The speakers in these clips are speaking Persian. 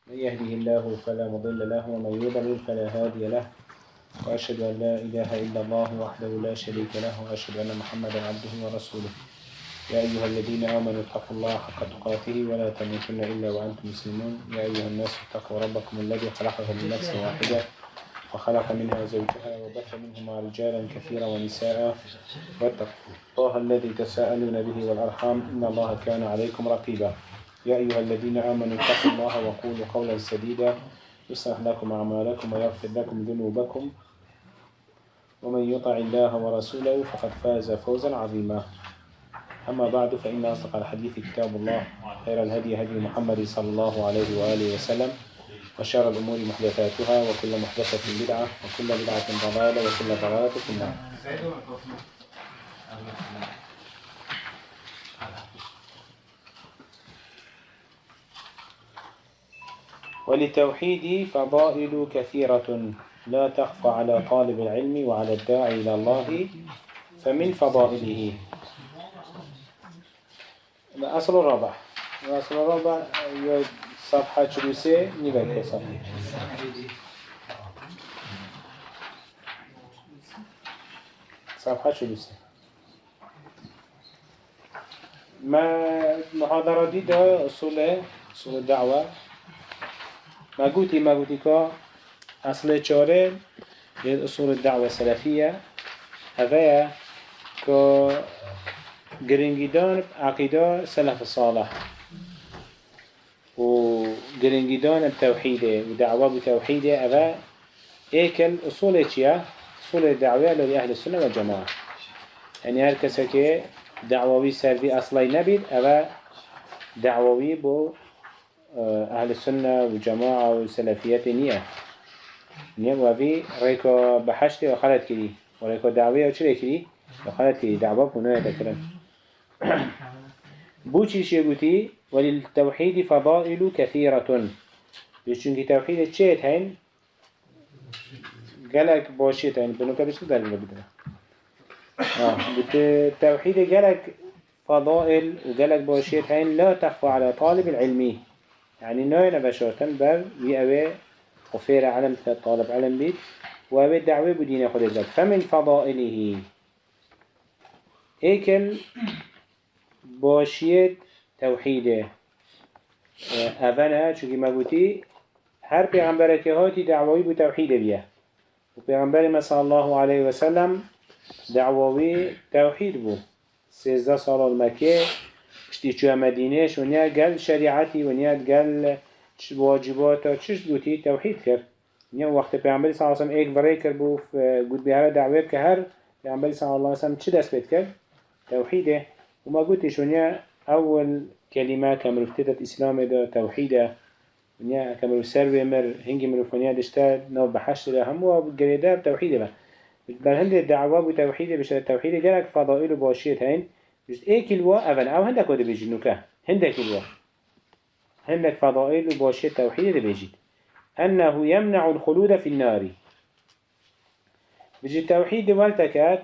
من يهده الله فلا مضل له ومن يضلل فلا هادي له. وأشهد أن لا إله إلا الله وحده لا شريك له وأشهد أن محمدا عبده ورسوله. يا أيها الذين آمنوا اتقوا الله حق تقاته ولا تموتن إلا وأنتم مسلمون. يا أيها الناس اتقوا ربكم الذي خلقكم من نفس واحدة وخلق منها زوجها وبث منهما رجالا كثيرا ونساء واتقوا الله الذي تساءلون به والأرحام إن الله كان عليكم رقيبا. يا أيها الذين آمنوا اتقوا الله وقولوا قولا سديدا يصلح لكم أعمالكم ويغفر لكم ذنوبكم ومن يطع الله ورسوله فقد فاز فوزا عظيما. أما بعد فإن أصدق الحديث كتاب الله خير الهدي هدي محمد صلى الله عليه وآله وسلم وشر الأمور محدثاتها وكل محدثة بدعة وكل بدعة ضلالة وكل ضلالة في النار. وللتوحيد فضائل كثيرة لا تخفى على طالب العلم وعلى الداعي إلى الله. فمن فضائله الأصل الرابع صفحة جلوسة نبقى صفحة جلوسة ما محاضرة دي ده أصول الدعوة ما قلتي كا أصل چاره لأصول الدعوة السلفية هذا كا گرنگیدان عقیده سلف الصالح و گرنگیدان التوحيد و دعوة بتوحيد أبا ايكل أصول چيا؟ أصول الدعوة لأهل السنة والجماعة. يعني هر کسی که دعووی سروی اصلی نبید أبا دعووی بو أهل السنة والجماعة والسلفيات نية وفي ريكو بحشت وخلت كري وريكو دعوية وشري كري وخلت كري دعوة بنوية تكرم بوشي شيبوتي. وللتوحيد فضائل كثيرة بيشونك توحيد تشيت هين قالك بوشيت هين بنوكا بيشتو دارين بدنا بالتوحيد قالك فضائل وقالك بوشيت هين لا تخفى على طالب العلمي. يعني نوعنا بشرتن بر ويأوي وفير علم طالب علم بيت وأوي الدعوة بدين خد الزاد. فمن فضائله ايكل باشيت توحيده أفنها چونكي ما قلتي هر پیغمبر که هاتی دعوی بو توحید بیه و پیغمبر صلی الله علیه وسلم دعوی توحید بو 13 سال المکه اشتی چوه مدینه ونیا گل شریعتی ونیا گل واجباتا چش بوتی توحید کرد. ونیا وقت پیغمبر صلی الله علیه وسلم ایک برای کرد بو گود بیاره دعوی که هر پیغمبر صلی الله علیه وسلم چه دست بید کرد؟ توحیده. و ما قلتش ونیا اول كلمة كمرفتة إسلام ده توحيده ونيا كمرف سر مر هنجي مرفونيا دشتا نو بحشت له هم وجريده بتوحيده بل هند الدعوة بتوحيده بش التوحيد جالك فضائل باشيت هين بس إيه كلوا أفن أو هندك وده بيجنوكه هندك كلوا هندك فضائل باشيت توحيده ده بيجي أنه يمنع الخلود في النار. بيجي التوحيد والتكات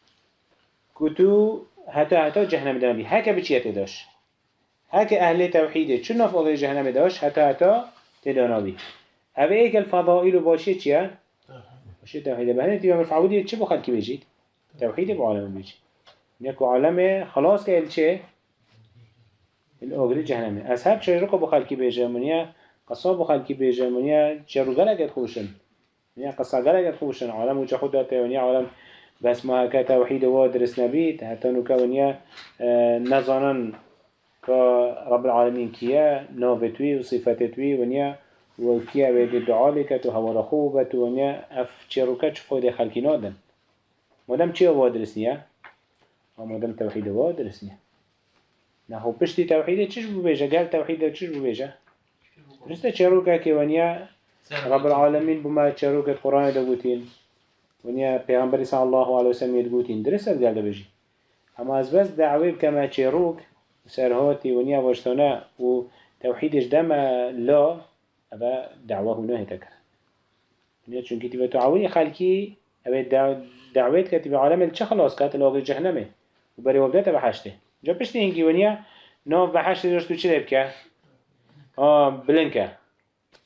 كتو هتا جهنم دامي هكا بتشيت داش هكا أهل توحيده شو نفضل جهنم داش هتا تدانابي. أبي إيك الفضائل باشيت يا باشيت توحيده بهني تيجي مرفعودي شو بخل كي بيجي توحيده بعالم بيجي نيكو عالمه خلاص كيل شيء الأجر جهنم أسهل شيء ركو بخل كي بيجي منيا قصاب بخل كي بيجي منيا شرقلا قد خوشن منيا قصقلا قد خوشن عالم وجه خدته منيا عالم بس ما كتوحيد وادرس نبيت حتى نكونيا نظنا كرب العالمين كيا نوبتوي وصفتتوي ونيا وكيا بيد الدعاء لك وهو رخوبة ونيا أف شروكات خود خلقي نادم مادام چه وادرسنيا ومادام توحيد وادرسنيا نحو بشتي توحيد چش ببيجا قال توحيد چش ببيجا رستا شروكا كي ونيا رب العالمين بما شروكة قرآن دقوتين ونيا پیغمبر صلى الله عليه وسلم يدقوتين درست قال بيجي اما از بس دعوه كما شروك سرهاتي ونيا واشتنا وتوحيدش دم لا أبا دعوه نهي تكر ونيا چون كتبه تعاوني خلقي أبا دعوات كتبه عالم الچه خلاص كات الواقع جهنمه وبري وبدأت بحشته جا بشتي هنگي ونيا ناف بحشته داشتو چه بكه؟ بلنكه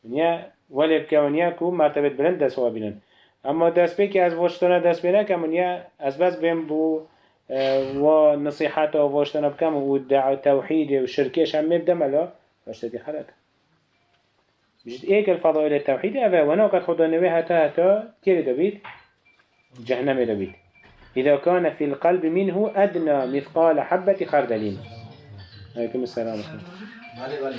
ونیا ولی بکونیا کو مرتبه بلند دست و بینن اما دست به که از واشتنا دست بینه که منیا از بس بیم بو و نصیحت و واشتنا بکم و دعا توحید و شرکش هم مبدم الا واشتدی خلق بجد ایک الفضائل التوحید اوه وانا قد خدا نوی حتی كيري دبيت جهنم دبيت إذا كان في القلب منه أدنى مثقال حبة خردلين عليكم السلام عليكم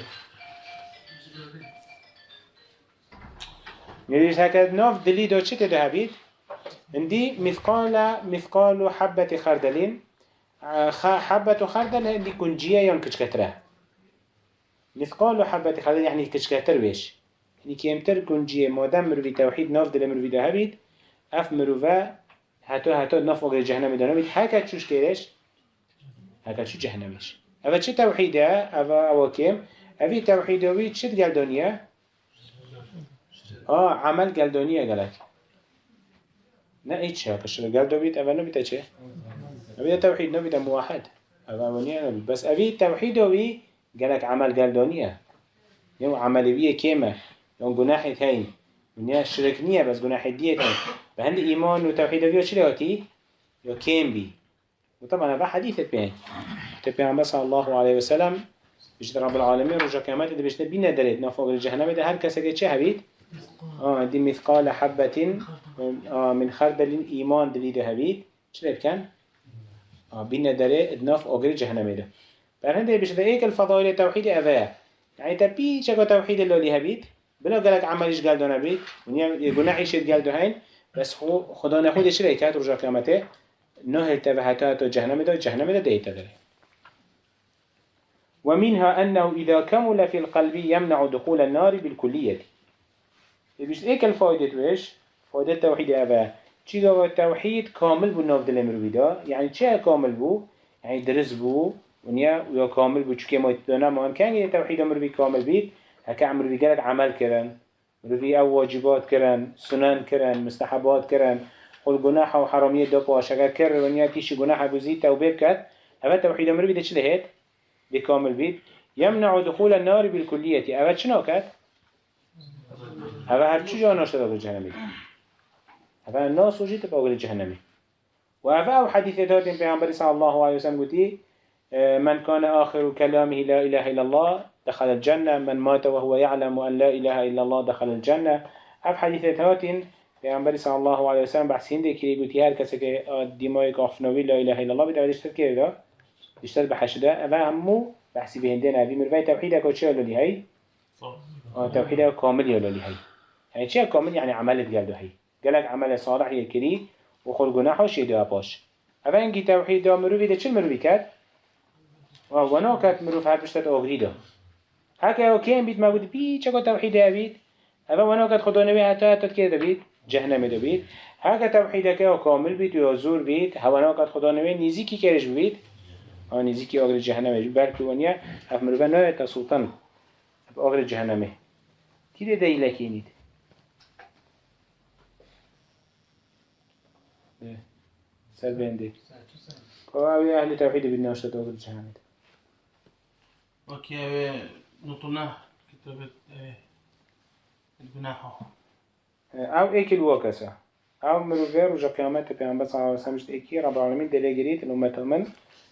يريد هكذا ناف دلي دو چه تده هبيت عندي مثقال حبة خردلين حبة خردل عندي كنجية يان كتره مثقال حبة خردل يعني كتر بيش يعني كيمتر كنجية مادام مروي توحيد ناف دل مروي ده هبيت اف مروفا حتى ناف وقت جهنم دانه بيت هكذا چوش كيرش هكذا شو جهنمش اول چه توحيده اول كيم اوی توحیدوی چه گلدانیه؟ عمل گلدانیه گلک نه ایچ ها کشور گلدانیت اول نبیده چه؟ نبیده توحید نبیده موحد اولانیه نبید بس اوی توحیدوی گلک عمل گلدانیه یعنی عملویه کیمه یعنی گناحیت هین یعنی شرک نیه بس گناحیت دیت هین به هند ایمان و توحیدوی چه لهاتی؟ یا کیم بی و طبعا هذا حديثة بين تبين بس الله عليه وسلم بجد رب العالمين رجع كامات اللي بيشنا بينا دريت نفوق الجهنم ده هر كسر كده هبيت دي مثقال حبة من خردل إيمان دليل ده هبيت شو كان بينا دريت نفوق الجهنم ده فهند بيشنا إيك الفضائل التوحيد أذى يعني تبي شكو توحيد اللي هبيت بلا قالك عملش قال ده نبيت ونيا جناحي شد قال ده هين بس خدا نخود شريكات رجع كامته نهل تبهتات جهنم ده ديت ده ومنها أنه إذا كمل في القلب يمنع دخول النار بالكلية بيش إيك الفائدة ويش فائدة التوحيد أبا چي قوة التوحيد كامل بو ناف دل مروي دا يعني چه كامل بو يعني درس بو ونيا ويا كامل بو چكي ما يتدانا مهم كان التوحيد مروي كامل بيت هكا مروي قالك عمل كرن مروي أو واجبات كرن سنن كرن مستحبات كرن قل جناح وحرامية دبوا شجع كر ونيا كيش جناح بزيد توبيب كات هذا توحيد مروي ده شله هيت بكامل بيت يمنع دخول النار بالكلية هذا شنو كات هذا هرچی جا ناشده به جهنمی هذا الناس وجيت بأول جهنمی وهذا أو حديثات پیامبر صلى الله عليه وسلم قلتي من كان آخر كلامه لا إله إلا الله دخل الجنة من مات وهو يعلم أن لا إله إلا الله دخل الجنة هذا حديثات پیامبر صلى الله عليه وسلم بحث هنده که قلتي هر کسی که دیمای کافنوی لا إله إلا الله بده دشتر که ده دشتر بحشده اما همو بحثی به هنده نبی مروی توحید اکا چه للی هی؟ توحید اکا کامل یا للی هی يعني چه كامل يعني عملت قال هي قالك عمل صالح يكري وخل جناحش يدوا باش أبا إنك توحيد دا مروي ده چه مروي كات وانا كات مروف هاد بشتت أغريدا هكا وكين بيت موجود بي چه توحيد هبيت أبا وانا كات خدا نبي حتى كده بيت جهنم ده بيت هكا توحيدك كامل بيت ويزور بيت هوانا كات خدا نبي نيزيكي كرش بيت نيزيكي أغري جهنم بلكي ونيا هف مروفا نوع تسلطن أغري جهنم كده دايلكينيد سر بندي كواوي أهل توحيد بالناشط وقت الجهنم اوكي نطناه كتابة الجناح او ايك الوكسة او مروفير وجا قيامات بيان بس على سمجد ايكي رب العالمين دليجريت الأمة من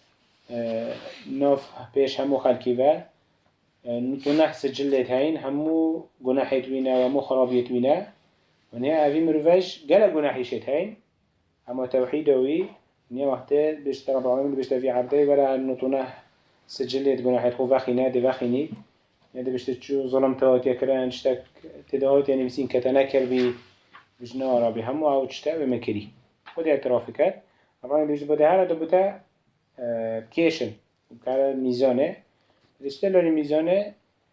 نوف بيش همو خلقي نطناه سجلت هين همو جناحيت وينا ومو خرابيت وينا ونها اوي مروفيش قال جناحيشت هين اما توحيدوي نيا وقته بيشت رب العالمين بيشت في عبده ولا نطونه سجلت جناحات خو وخينا دي وخيني يعني بيشت شو ظلمتات يكران اشتك تدهات يعني بسين كتنكر بي بجنا ربي هم او تشتا بمكري خد اعترافك طبعا بيجي بده هذا دبته كيشن وكاله ميزانه الاستلال الميزانه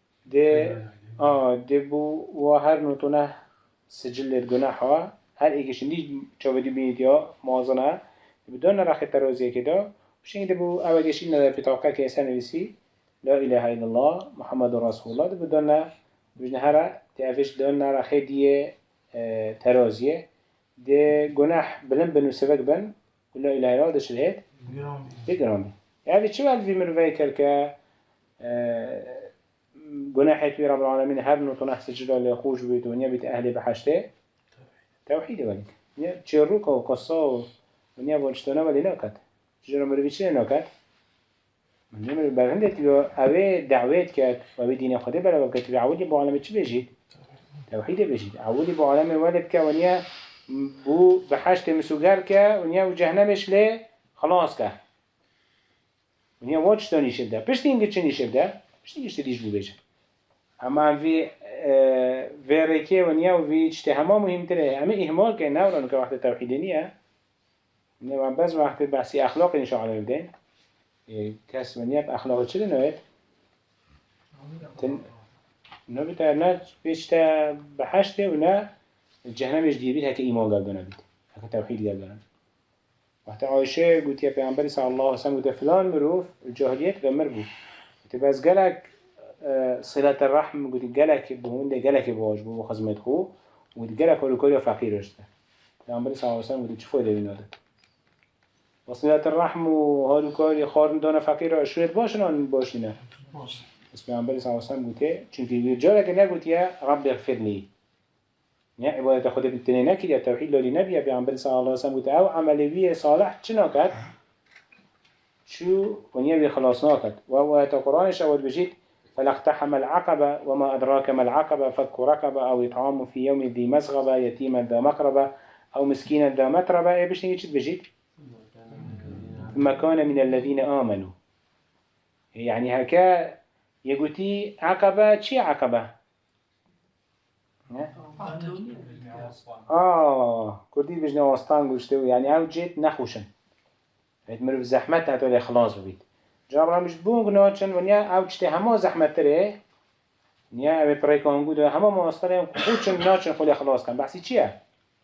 ده بو وهر نطونه سجلت جناحها هر ایکیشون دی چاودی بینید یا موازنه بدون رخ ترازیه که دا بشین ده بو اولگیش این نداره پتاقه که اصلا نویسی لا اله الا الله محمد رسول الله ده بدون بجنه هره تیافش دون رخ دیه ترازیه ده گناه بلن بنو سبک بن لا اله الا الله ده شده بگرامی یعنی چه الفی مروی کل که جناحت في رب العالمين هر نطنح سجل اللي خوش بيت ونيا بيت أهل بحشته توحيد ولي نيا تشروك وقصة ونيا بولشتنا ولي ناكت تجرب مربيش ناكت من جمل برهنده تبي أبي دعوات كات وأبي دين خده بلا وقت تبي عودي بعالم تش بيجي توحيد بيجي عودي بعالم ولد كا ونيا بو بحشت مسوجر كا ونيا وجهنمش له خلاص كا ونيا واتش تاني شبده بشتين قتشني شبده بشتين قتشتيش بو بيجي اما في فيريكي ونيا وفي اجتهاما مهم تره اما اهمال كان نورا که وقت توحیدنیه ونيا بس وقت بحثی اخلاق ان شاء الله بدين کس ونيا باخلاق چه نوید نوید نه بیشتر بحشته و نه جهنم جدید بید هک ایمان گردانه بید هک توحید گردانه وقت عایشه گوتیه پیامبری صلی الله علیه و سلم گوته فلان مروف الجاهلیت غمر بود گوته بس گلک صلة الرحم قلت جلك بهون ده جلك بواجب وخزمت خو وقلت جلك ولو كل فقير رشته النبي صلى الله عليه وسلم قلت شو فايدة من هذا وصلة الرحم وهذا كل خارن دانا فقير شريت باشنا باشنا بس النبي صلى الله عليه وسلم قلت چونكي جالك نه قلت يا رب اغفر لي يا عبادة خدا بالتنين كده توحيد لولي نبي النبي صلى الله عليه وسلم قلت أو عملية صالح شناكت شو ونيبي خلاصناكت وهو القرآن شاود بجيت فلا اقتحم العقبة وما أدراك ما العقبة فك رقبة أو إطعام في يوم ذي مسغبة يتيما ذا مقربة أو مسكينا ذا متربة إيه بيش نيجي بجيت ثم كان من الذين آمنوا يعني هكا يقولي عقبة شي عقبة كردي بجنا واسطان قلشتو يعني أو جيت نخوشن مروف زحمت هتولي خلاص ببيت جابرا مش بونغ ناتشن ونیا او چته همه زحمت تره نیا او پریکان گوده همه ماستره خودشون ناتشن خلی خلاص کن بحثی چیه؟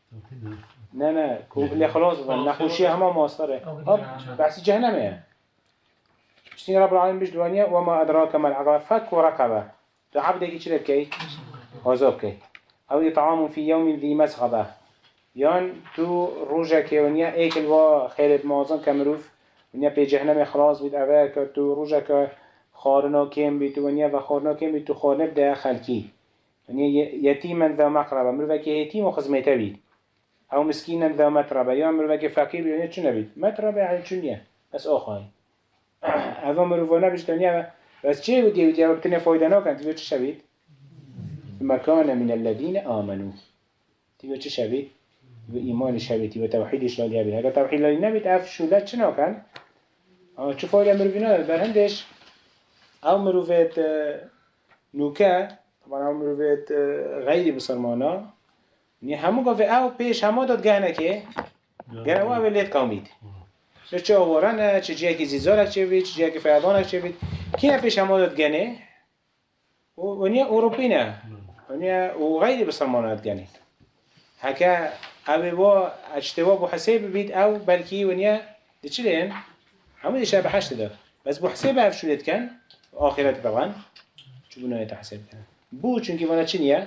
نه خلی خلاص کن نخوشی همه ماستره بحثی جهنمه اشتین رب العالمین بجد ونیا وما ادراک ما العقبه فك و رقبه تو عبده کی چرد کی؟ عذاب کی او اطعام في يوم ذي مسغبه یان تو روژه که ونیا ایکل و خیرت مازن کمروف ونیا پی جهنم خلاص بید اوه که تو روژه که خارنا کم بید ونیا و خارنا کم بید تو خارنه بده خلکی ونیا یتیما ذا مقربه مروه که یتیم و خزمیته بید او مسکینا ذا متربه یا مروه که فقیر بید ونیا چون نبید متربه یعنی چونیه بس آخواه اوه مروه نبیشت ونیا بس چه بودی بودی او بتنه فایده ناکن تیوه چه شبید؟ مکان من الذین آمنو تیوه چه شبید؟ و ایمان شبیتی و توحیدش لالی بید اگر توحید لالی نبید اف شولت چه ناکن؟ چه فایده مروفی ندارد برهندش او مروفیت نوکه طبعا او مروفیت غیری بسرمانا همو گفت او پیش همو داد گهنه که گهنه او اولیت قومید چه آورانه چه جایی که زیزارک چه بید چه جایی که فیضانک چه بید که پیش همو داد گهنه و نیا اوروپی نه و نیا و غیری بسرمانا داد گهنه هکا اوی با اجتوا بو حساب بید او بلکی و نیا دی چی لین؟ همه دیشه بحشت دار بس بو حساب اف شولید کن آخرت طبعا چو بنای تحساب کن بو چونکی وانا چی نیه؟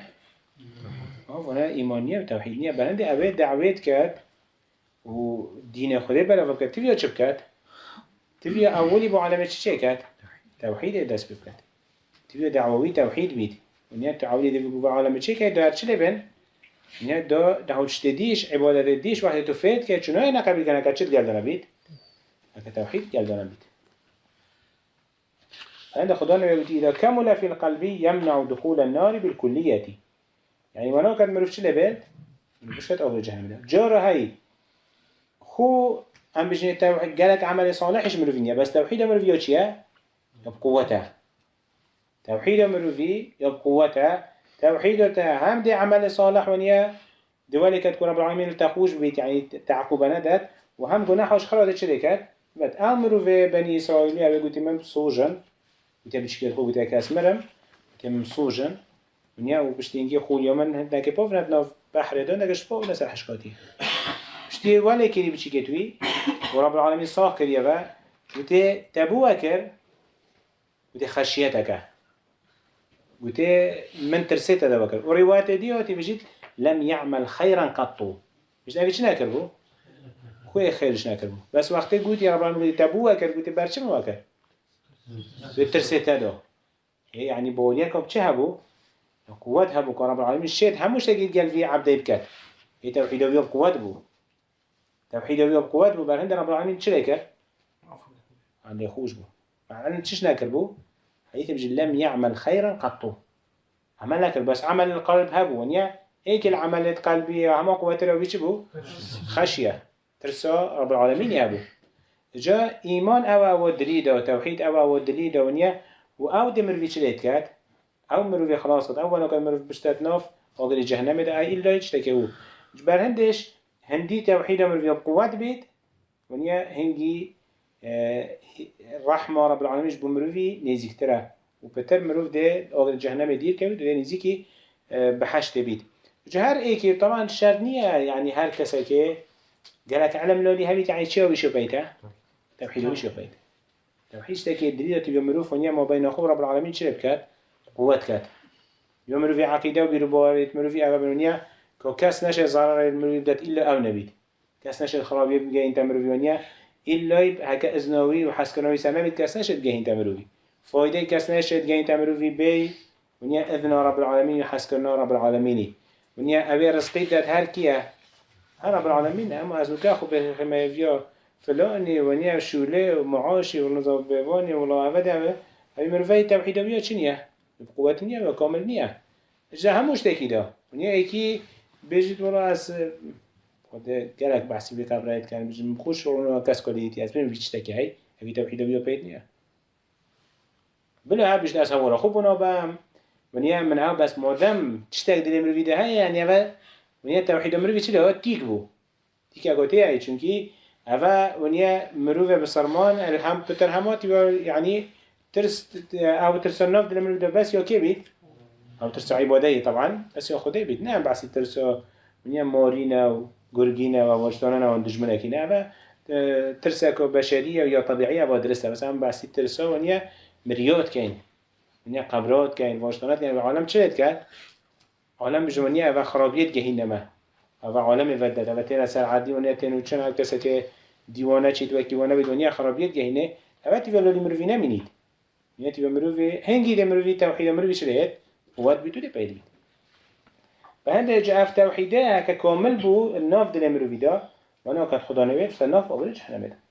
وانا ایمانیه و توحیدنیه برنده اوی دعویت کرد و دین خوده بلا کرد تبیا چه بکرد؟ تبیا اولی با عالمه چه کرد؟ توحید دست بکرد تبیا دعوی توحید بید و نیا تعولی با عالمه چه کرد دار چه لبن؟ نیا دهوش دیش عبادت دیش وقتی تو فید که چونای نقبل کنه که چه گردانه بید؟ هكا توحيد قال دانا بيت عند خدانا يقول إذا كمل في القلب يمنع دخول النار بالكلية يعني وانا كان مروفش لبيت مروفشت أول جهنم جارة هاي خو عم بجني توحيد قالك عمل صالحش مروفينيا بس توحيد مروفيا چيا يبقوته توحيد مروفي يبقوته توحيدته هم دي عمل صالح ونيا دولي كتكون رب العالمين التخوش بيت يعني تعقوبنا دات وهم گناهش خلاص چه کرد؟ بعد امرو به بنی اسرائیلی اوه گویی من سوژن گویی بچکل خو گویی که اسمرم گویی من سوژن ونیا و بشتینگی خولی من نکه پاف ندنا بحر دان نکش پاف نسر حشکاتی بشتی ولی کری بچی کتوی و رب العالمین صاح کریه و گویی تبوه کر گویی خشیت که گویی من ترسیت دا بکر و روایت دیاتی بجید لم يعمل خيرا قطو بجد اوی چی نکر بو؟ خوی خیرش نکرد بس وقتی گویی رب العالمین تبوه کرد گویی برچه موکر به ترسیت دا يعني بوليك بچه هبو قوات هبو كرب العالمين الشيء هموش تجد قال في عبد يبكت هي توحيد ويوم قوات بو توحيد ويوم قوات بو برهند رب العالمين شريكه عن يخوش بو مع أن تشش ناكر بو حديث بجل لم يعمل خيرا قطو عمل ناكر بس عمل القلب هبو ونيا هيك العمل قلبي هما قوات رو بيش بو خشية ترسى رب العالمين يابو جا إيمان أو دليدا وتوحيد أو دليدا ونيا وأو دمر في شريت كات أو مرو في خلاص أو ولا كان مرو بشتات ناف أو جهنم ده أي إلا يشتكيه جبر هندش هندي توحيد مرو في قوات بيت ونيا هنجي رحمة رب العالمين بمرو في نزيك ترى وبتر مرو ده أو جهنم دير كده ده نزيكي بحشت بيت جهر إيكي طبعا شرنية يعني هر كسا كي قالك علم لولي هبيت يعني شو بيشو بيته توحيد بيشو بيته توحيد تكي الدليل تبي مروف ونيا ما بين أخو رب العالمين شرب كات قوات كات يوم في عقيدة وبيربواريت مروفي أبا بنونيا كو كاس نشأ ضرر المروف بدات إلا أو نبيت كاس نشأ خرابي بجاه إنت مروفي ونيا إلا يب هكا إزناوي وحسكناوي سماوي كاس نشأ بجاه إنت مروفي فايدة كاس نشأ بجاه إنت مروفي بي ونيا إذن رب العالمين وحسكنا رب العالمين ونيا أبي رزقي دات هر كيا هر رب العالمين أما أزمكا خو بخما فيا فلاني ونيا شولي ومعاشي ونظام بيواني والله أبدا أبي مروفي توحيد ويا شنيا بقوة نيا وكامل نيا جا هموش تاكي دا ونيا ايكي بيجيت ورا اس خد قالك بحسي بك ابرايت كان بيجي مخوش ورا كاس كوليتي از بين بيجي تاكي هاي ابي توحيد ويا بيت نيا بلا بيجي ناس ورا خوبنا بام ونيا من عاو بس مادام تشتاق دل مروي ده هاي يعني اوا ونيا توحيد مروي تشي له تيك بو تيك اگوتي اي چونكي اوا ونيا مروي بسرمان الهم بترهمات يعني ترس او ترسناف دل مروي ده بس يا كيبيت أو ترسو عبادية طبعا بس يا خدي بيت نعم بس ترسو منيا مارينا وجورجينا ووجداننا وندجمنا كنا أما ترسكو بشرية ويا طبيعية بدرسها بس أما بس ترسو منيا مريوت كين منيا قبرات كين وجدانات كين العالم شلت كان عالم بجمانية أبا خرابيت جهين ما أبا عالم يفدد أبا تيرا سر عادي ونيا تنو چن هل كسا که ديوانا چيت وكي وانا بدونيا خرابيت جهينه أبا تفلولي مروفي نمينيد منيا تفل مروفي هنگي ده مروفي توحيد مروفي شلت قوات بيتو دي بيدي فهنده جاء توحيده ككامل بو الناف دل مروفي دا وانا كان خدا نويت فالناف أولي جهنم دا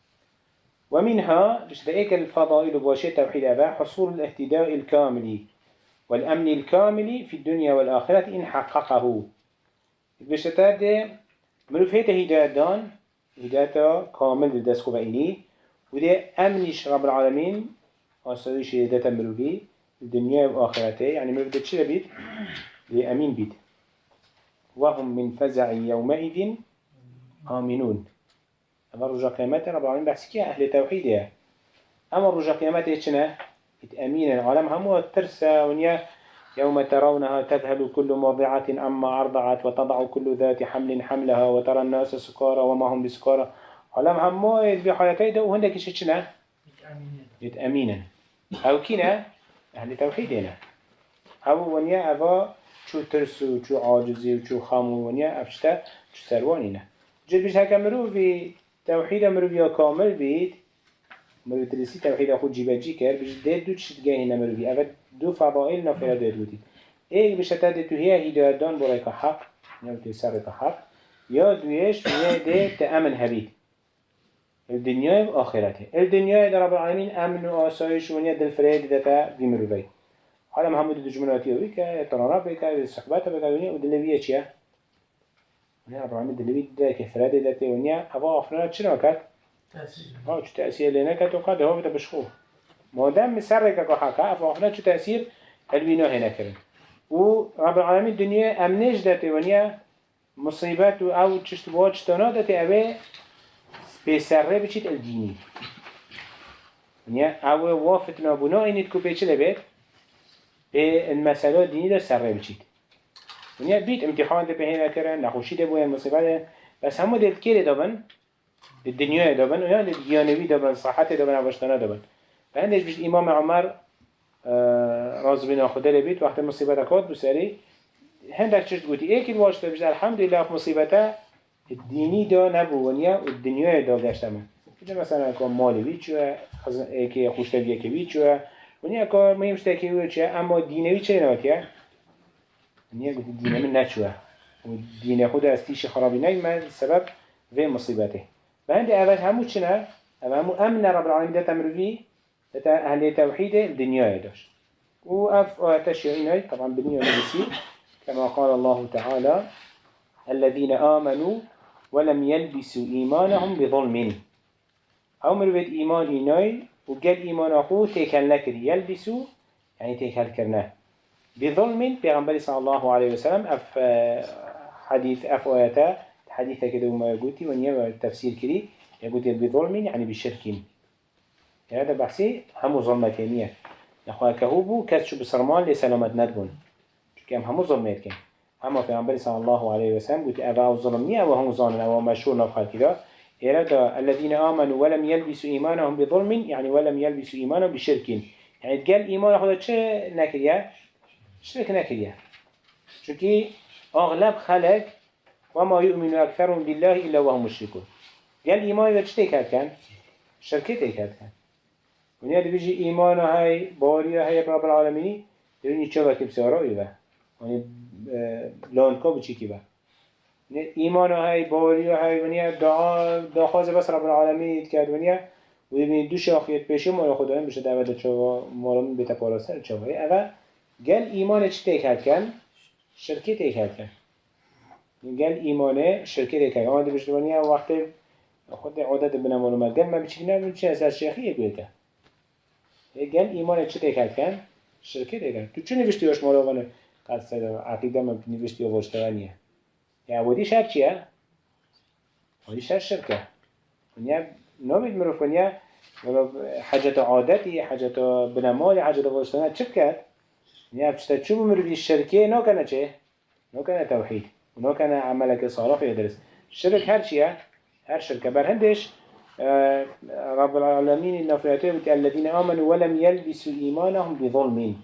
ومنها بشتئك الفضائل بواشي توحيد أبا حصول الاهتداء الكامل والأمن الكامل في الدنيا والآخرة إن حققه بشتئك ده مروف هيته هداية دان هداية كامل للدس خبائني وده أمنش رب العالمين أصدوش هداية مروفي الدنيا وآخرته يعني ما بدأ تشيل بيت لأمين بيت وهم من فزع يومئذ آمنون أما رجع قيامته رب العالمين بحسكي أهل توحيده أما رجع قيامته شنه أمين العالم هم ترسى ونيا يوم ترونها تذهل كل مرضعة عما أرضعت وتضع كل ذات حمل حملها وترى الناس سكارى وما هم بسكارى عالم هم بحياته ده وهندك شنه يتأمينا أو كنا أهل توحيدنا أو ونيا أبا شو ترسو شو عاجزي وشو خامو ونيا أفشتا شو سروانينا جد بيش هكا مرو في توحيد مرو فيها كامل بيت مرو ترسي توحيد أخو جيبا جيكر بيش دير دو تشتگاه هنا مرو في أبد دو فضائل نافرة دير بودي إيه بيش هتاد تو هي هدايدان برايك حق نو تسرق حق يا دويش ويا دي تأمن هبيت الدنيا وآخرته الدنيا در رب العالمين أمن وآسايش ونيا دل فريد دتا في مروفي حالا محمد دجمناتي ويكا تراناب بيكا الصحبات بيكا ونيا ودلوية چيا ونيا رب العالمين دلوية دا كفراد دتا ونيا أبا أفراد چنا كات شو تأثير لنا كات وقاد هو بدا بشخوه مادام مسرقك وحقا أبا أفراد شو تأثير البيناه هنا كرن ورب العالمين الدنيا أمنش دتا ونيا مصيبات أو تشتبوات شتانا دتا أبا بسره بچید الدینی یعنی او وافت نابونا اینید که پیچه لبید به المسئله دینی ده سره بچید یعنی بیت امتحان ده بهینه کرن نخوشی ده بوین مصیبت بس همو دل کیره دابن الدنیا دابن و یا دیانوی دابن صحت دابن عواشتانه دابن و هندش بیشت امام عمر راز بنا خوده لبید وقت مصیبت اکاد بسری هندک چشت گوتی ایکی الواشته بیشت الحمدلله اف مصیبته الديني دا نبو ونيا والدنيا دا گشتمه كده مثلا كان مالي بيتشوا خزن ايكي خوشتبيه كبيتشوا ونیا کار مهم شتاکی وی چه اما دینوی چه ناتیه ونیا گفت دینه من نچوه و دین خود از تیش خرابی نی من سبب و مصیبته و هنده اول همو چنه اول همو امن رب العالمین ده تمروی ده اهل توحید دنیای داشت و اف آتش اینای طبعا بنیو نبسی كما قال الله تعالى الذين آمنوا ولم يلبسوا إيمانهم بظلم أمر بيت إيمان إيناي وقال إيمان أخوه تيكل لكري يلبسوا يعني تيكل كرناه بظلم بيغنبري صلى الله عليه وسلم أف حديث أف آياتا حديثة كده وما يقولي ونيا التفسير كري يقول بظلم يعني بشرك يعني هذا بحثي همو ظلمة كيمية نخواه كهوبو كسشو بسرمان لسلامت ندبون كم همو ظلمات كم اما پیامبر صلی الله علیه و سلم گفت اوا ظلم نی اوا هم ظالم اوا مشهور نفخال كده إرادة الذين آمنوا ولم يلبسوا إيمانهم بظلم يعني ولم يلبسوا إيمانهم بشرك يعني تقال إيمان خدا چه نكريا شرك نكريا چونكي أغلب خلق وما يؤمن أكثرهم بالله إلا وهم مشركون قال إيمان إذا چه تكاد كان شركة تكاد كان ونيا بيجي إيمان هاي باريا هاي رب العالمين يروني چه وقت بسيارة إيوه يعني لانكا بچي كيبه إيمان هاي باوري هاي ونيا دعا خاصة بس رب العالمين يتكاد ونيا ويبين دوش آخيت بيشي مالا خداين بشه دعوة چوا مالامون بيتا پاراسر چوا اوه قال إيمان چه تيكاد كان شركة تيكاد كان قال إيمان شركة تيكاد كان بشه ونيا وقت خود عادت بنا معلومات قال ما بچي كنا بچي أساس شيخية بيتا قال إيمان چه تيكاد كان شركة تيكاد تو چه نوشتيوش مالا ونه قد سيدا عقيدة ما بنوشتيو واشتغانيه يعني ودي شر چيه؟ ودي شر شركة ونيا نامد مروف ونيا حاجة عادتي حاجة بنمالي حاجة واشتغانيه چه بكت؟ ونيا بشتا چوب مروفي الشركة نو كان چه؟ نو كان توحيد ونو كان عملك صالح يدرس الشرك هر چيه؟ هر شركة برهندش رب العالمين النفرياتين الذين آمنوا ولم يلبسوا إيمانهم بظلمين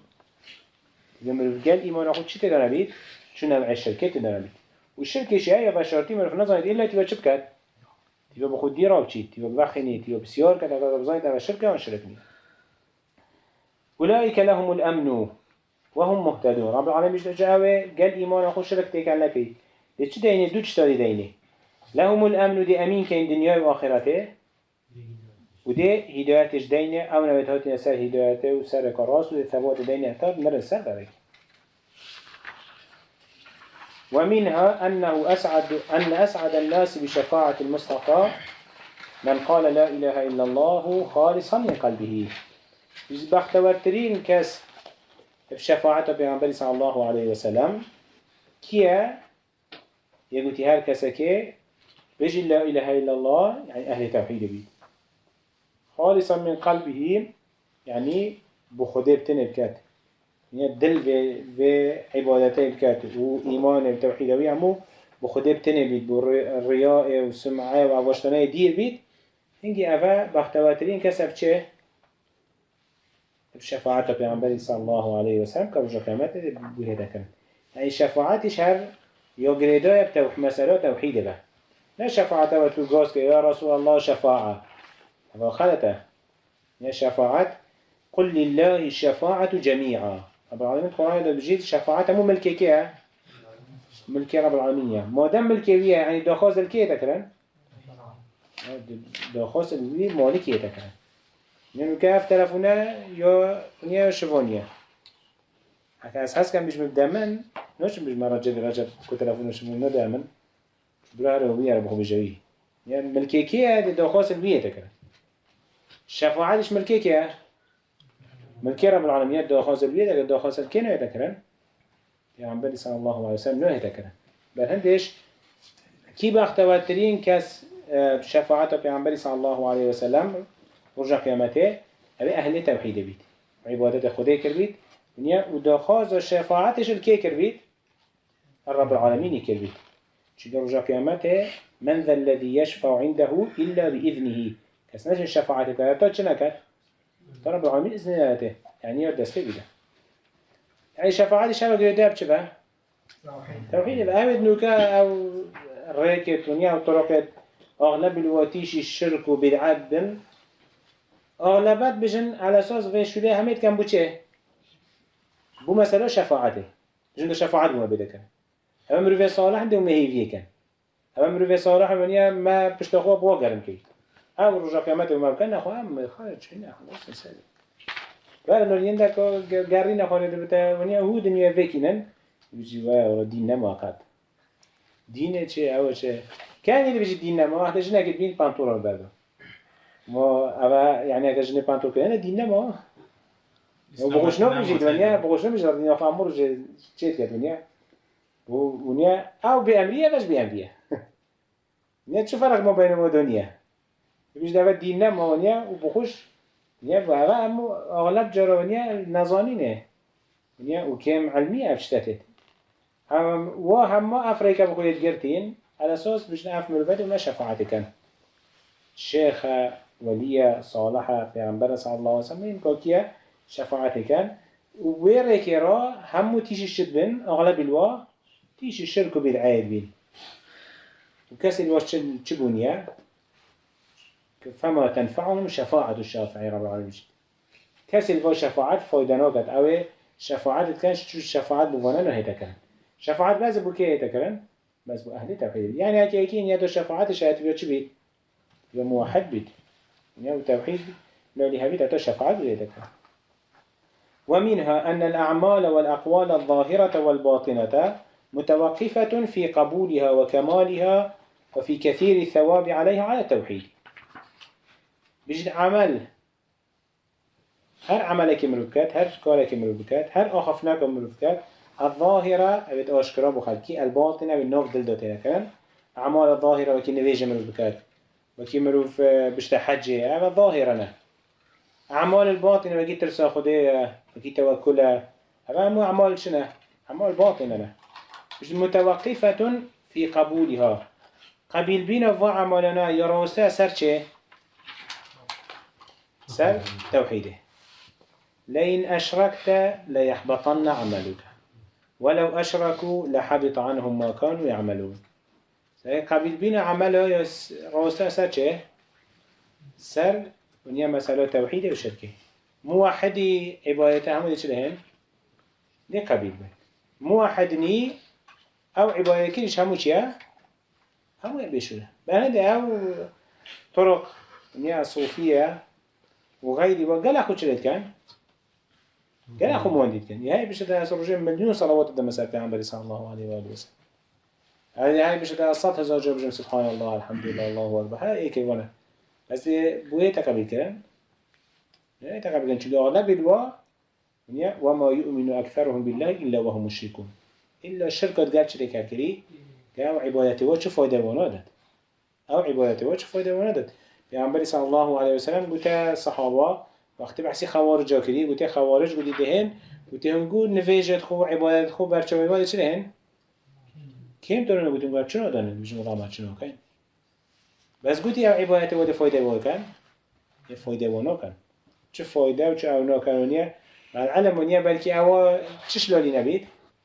مروف قال إيمان أخوه چه تدانا بيت؟ شو نوع الشركة تدانا بيت والشركة شيئة بشارتي مروف نظرت إلا تبا چه بكت؟ تبا بخود دي راو چيت تبا بخيني تبا بسيار كت أغاد بزاني تبا شركة وشركني أولئك لهم الأمن وهم مهتدون رب العالمين بيش تجاوه قال إيمان أخوه شرك تيكال لكي دي چه ديني دو چه دي ديني لهم الأمن دي أمين كين دنيا وآخرته ودي هدايتش دينه أو نبتهاتنا سر هدايته وسر كراس ودي ثبات دينه اعتاب مرن سر دارك ومنها أن أسعد الناس بشفاعة المصطفى من قال لا إله إلا الله خالصا من قلبه بختورترين كاس بشفاعة بيغنبري صلى الله عليه وسلم كيا يقولي هر كسكي بيجي لا إله إلا الله يعني أهل توحيد بي خالصا من قلبه يعني بخده بتنبكات يعني الدل بعبادته بكات وإيمان بتوحيده ويعمو بخده بتنبيت بالرياء والسمعة وعواشتانه دير بيت هنجي أفا بختواترين كسب چه؟ بشفاعته بيعنبري صلى الله عليه وسلم كرجا قيامته بوهده كان يعني شفاعتش هر يقريدها مسألة توحيده به لا شفاعته وتقاس يا رسول الله شفاعة هذا خلته يا شفاعت قل لله الشفاعة جميعا رب العالمين قرآن ده بجيد شفاعته مو ملكي كيه ملكي رب العالمين ما دام ملكي وياه يعني داخاز الكيه تكرن داخاز الكيه مالكيه تكرن يعني كيف تلفونه يا شفونيه حتى أساس كان بيجي مبدأمن نوش بيجي مرجع كتلفونه شفونه دائما براه وياه ربه بيجي يعني ملكي كيه داخاز الكيه تكرن شفاعتش ملكي كيه ملكي رب العالمين داخاز البيت اگر داخاز الكي نوه تكرن پیغمبر صلى الله عليه وسلم نوه تكرن بل هندش كي باختواترين كس شفاعته پیغمبر صلى الله عليه وسلم رجع قيامته هذا أهل توحيد بيت عبادة خده كربيت وداخاز شفاعتش الكي كربيت الرب العالمين كربيت شو رجع قيامته من ذا الذي يشفع عنده إلا بإذنه كسناش الشفاعة كربيت شنكت رب العالمين إذن الله يعني يردسته بده يعني شفاعة شبه قريدها بشبه توحيد بأمد نوكا أو ريكت ونيا وطرقت أغلب الواتيش الشرك وبدعات بن اغلبت بجن على اساس و شده همه کم بو چه؟ بو مثلا شفاعته بجن ده شفاعت بو بده کن اما مروفه صالح ده مهیویه کن اما مروفه صالح منیا ما پشتخوا بوا گرم کی او رجا قیامت و ممکن نخوا هم خواهد چه نخوا سنسل ولی نورین ده که گری نخوانده بتا منیا هو دنیا وکینن بجی و دین نماقد دینه چه او چه کنی بجی دین نماقد جن اگه بین پانتورا برده ما اوه یعنی اگه جن پانتور کنه دین نماقد بقولش نمیشه دنیا بقولش نمیشه دنیا فهمور چه کرد دنیا ونیا او بیامریه بس بیامریه نه چه فرق ما بین ما دنیا بیش دعوت دین نه مانیا و بخوش نیا و هم اغلب جرانیا نزانینه نیا و کم علمی افشتته هم ما افریقا بخوید گرتین على اساس بیش نعرف مروفات و ما شفاعت کن شیخ ولی صالح پیامبر صلی الله علیه و سلم این کاکیه شفاعت کن و ویره که را همو تیش شد بین اغلب الوا تيش الشرك بالعيب بين وكاس الواش تشبونيا فما تنفعهم شفاعة الشافعي رب العالمين كاس الواش شفاعة فايدة ناقد أو شفاعة كانش شو شفاعة بوانا هيدا كان شفاعة بس بوكي هيدا كان بس بو أهل توحيد يعني هكين يدو شفاعة شهادة بيو تشبيت بيو موحد بيت يعني توحيد لو لهبيت أتو شفاعة هيدا كان ومنها أن الأعمال والأقوال الظاهرة والباطنة متوقفة في قبولها وكمالها وفي كثير الثواب عليها على التوحيد بجد عمل هر عملك مروبكات هر كارك مروبكات هر آخفناك مروبكات الظاهرة أبد أشكرا بخلقي الباطنة بالنوف دل دوتين كان أعمال الظاهرة وكي نفيج مروبكات وكي مروف بشت حجة هذا ظاهرنا أعمال الباطنة وكي ترسى خدية وكي توكلها هذا مو أعمال شنة أعمال باطنة متوقفة في قبولها قبيل بينا وعملنا يروسا سر چه؟ سر توحيده لئن أشركت ليحبطن عملك ولو أشركوا لحبط عنهم ما كانوا يعملون قبيل بينا عمله يروسا سر چه؟ سر ونيا مسألة توحيده وشركه موحدي عبادته همو دي چه لهن؟ دي قبيل بين موحدني او عبادة كلش همو چيه؟ همو بيشوله بهنده او طرق نيا صوفية وغيري وقال اخو چلت كان؟ قال اخو موانديد كان يهي بشده سرجين مليون صلوات الدم سر پیغمبر صلى الله عليه وآله وسلم هاي بشده 100,000 جرب جم سبحان الله الحمد لله الله أكبر هاي ايه كيوانا بس بويه تقبل كان؟ لا تقبل كان چلو اغلب الوا وما يؤمن أكثرهم بالله إلا وهم مشركون إلا الشركة قال شركة كري قال عبادته وش فايدة ونادت أو عبادته وش فايدة ونادت پیامبر صلى الله عليه وسلم قلت صحابة وقت بحثي خوارج كري قلت خوارج قلت دهن قلت هم قول نفيجت خو عبادت خو برشة عبادة شلهن كم ترون قلتون قال شنو دانن مش مقامات شنو كان بس قلت يا عبادته وده فايدة وكان فايدة وناكن چه فايدة وچه أو ناكنونية العلم ونيا بلكي أوا چش لالي نبيت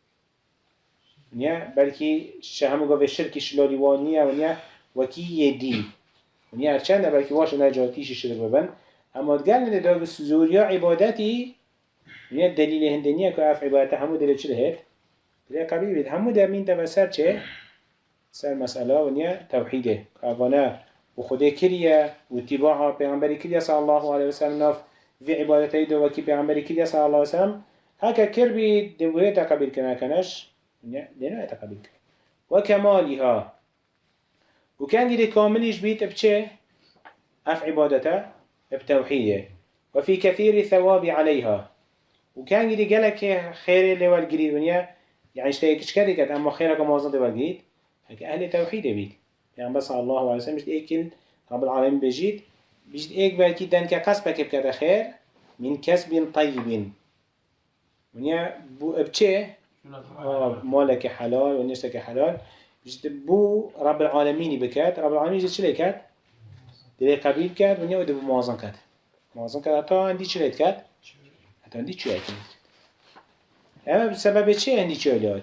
ونيا بلكي شهمو قوة الشركي شلالي وانيا ونيا وكي يدي ونيا چند بلكي واش نجاتيش الشرك ببن اما تقال نداغ السزوريا عبادتي ونيا الدليل هندنيا كأف عبادته همو دليل چه هيت دليل قبيل بيت همو دا مين تبسر چه سر مسألة ونيا توحيده كأفانا وخده كريا واتباعها پیغمبری كريا صلى الله عليه وسلم ناف في عبادتي دو وكي پیغمبری كريا صلى الله عليه وسلم هكا كربي دوه تقبل كنا كنش لأنه تقبل كنا وكمالها وكان جدي كاملش بيت بچه أف عبادته بتوحيده وفي كثير الثواب عليها وكان جدي قالك خير اللي والجريد ونيا يعني اشتاكش كذلك أما خيرك موازنة والجريد هكا أهل توحيده بيت يعني بس الله عليه وسلم مش اكل رب العالمين بجيت بيجد ايك بالكي دان كقسبك بكذا خير من كسب طيب ونيا بو ابچه مالك حلال ونشتك حلال بيجد بو رب العالمين بكات رب العالمين جد شلي كات دلي قبيل كات ونيا ودبو موازن كات موازن كات حتى عندي شليت كات حتى عندي شو اكل اما بسبب چه عندي شو لات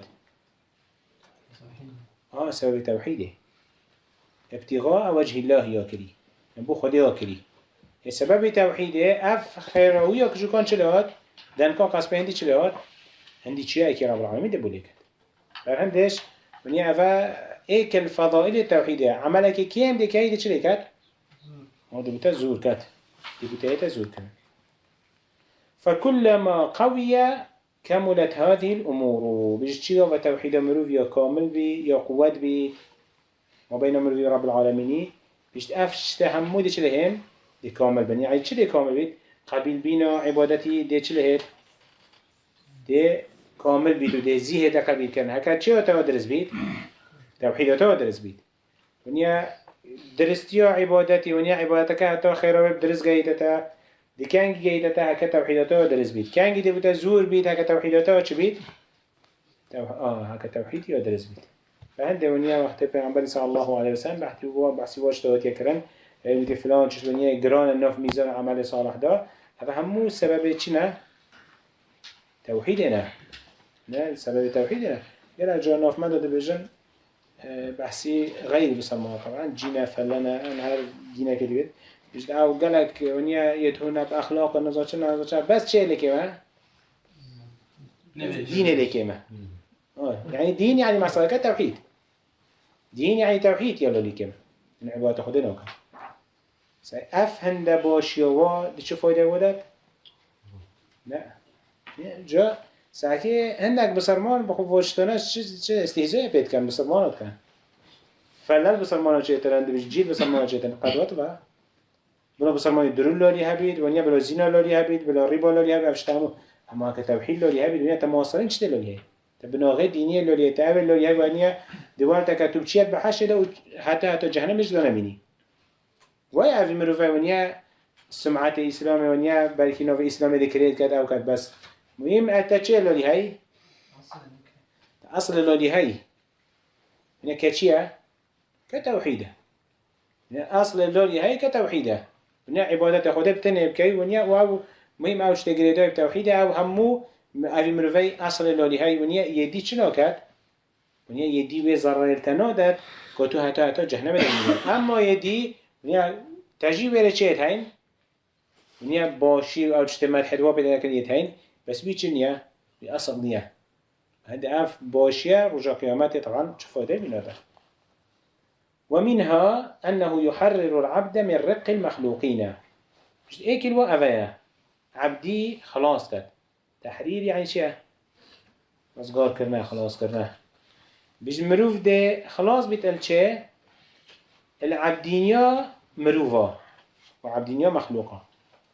سبب توحيده ابتغاء وجه الله يا كري نبو خدي يا كري سبب توحيده اف خيروية كشو كان چلوات دن كان قصبه هندي چلوات هندي چيه اكي رب العالمين ده بوليك فهندش ونيا افا ايك الفضائل التوحيده عملك كيم دي كايده چليكات هذا بتا زور كات دي بتا زور كات فكلما قوي كملت هذه الامور بيجتشيغا وتوحيد مروف يا كامل بي يا قوات بي ما بين مروف رب العالمين بيجت افش تهمودي چلهم دي كامل بني يعني چه دي كامل بيت قبيل بينا عبادتي دي چلهت دي كامل بيت ودي زيه دا قبيل كان هكا چه تو درس بيت توحيد تو درس بيت ونيا درستيا عبادتي ونيا عبادتك حتى خير بدرس جيدتا دي كان جيدتا هكا توحيد تو درس بيت كان دي بتا زور بيت هكا توحيد تو چه بيت هكا توحيد يا درس بيت فهند ونيا وقت پیغمبر صلى الله عليه وسلم بحثي واش توات يكرن بيت فلان چش ونيا جران النف ميزان عمل صالح دا هذا همو سبب چنا توحيدنا نه سبب توحيدنا يلا جاناف ما داده بجن بحثي غير بسماه طبعا جينا فلنا أنا هر جينا كده بيجد أو قالك ونيا يدهونا بأخلاق النزاچ بس چه لكيما دين لكيما يعني دين يعني مسألة توحيد دين يعني توحيد يلا لكيما من عبادة خدنا وكا أفهم ده باشيوا دي شو فايدة ودك لا جا ساكي هندك بسرمان بخو واشتناش چه استهزاء بيت كان بسرمانات كان فلل بسرمانات چه ترند بيش جيد بسرمانات چه ترند قدوات بقى بلا بسرمان درول لاري هبيد ونيا بلا زنا لاري هبيد بلا ربا لاري هبيد افشتامو اما كتوحيد لاري هبيد ونيا تماصرين چه لاري هبيد تبناغي دينية لاري تعبل لاري هبيد ونيا دوار تكتب چيات بحش ده حتى جهنم مش دانا بيني ويا في مروفة ونيا سمعة إسلامي ونيا بلكي نوف إسلامي ذكريت كد أو كد بس مهم أتى لولي هاي أصل لولي هاي هنا كتشيا كتوحيده هنا أصل لولي هاي كتوحيده هنا عبادة خدا بتنه بكي ونيا واو مهم أوش تجريده بتوحيده أو همو أبي مروي أصل لولي هاي ونيا يدي شنو كات ونيا يدي وزرر تنادت كتو حتى جهنم دنيا أما يدي ونيا تجي ولا شيء هاي ونيا باشي أو اجتماع حدوا بدنا كلية هاي بس بيش نية بأصل نية هذا أف باشية رجع قيامته طبعا شوفوا ده من هذا ومنها أنه يحرر العبد من رق المخلوقين مش إيه كلوا أفيا عبدي خلاص كده تحرير يعني شيء مصغر كرنا خلاص كرنا بيجمروف ده خلاص بيتقال شيء العبدينيا مروفة وعبدينيا مخلوقة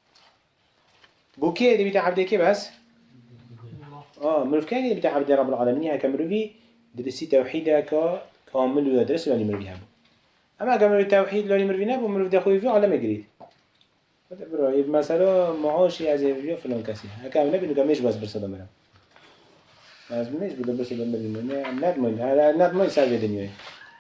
بوكي دي بتاع عبدك بس مروف كان دي بتاع عبد رب العالمين هكا مروفي درسي توحيدها كامل ويدرس ولا مروفي هم اما كمل التوحيد لاني مروفي نبو مروف ده خوي في على مجريد برا مثلا معاشي از فيديو فلان كسي هكا نبي نقمش بس برصد مرا لازم مش بده برصد مرا ندمن هذا ندمن يساوي الدنيا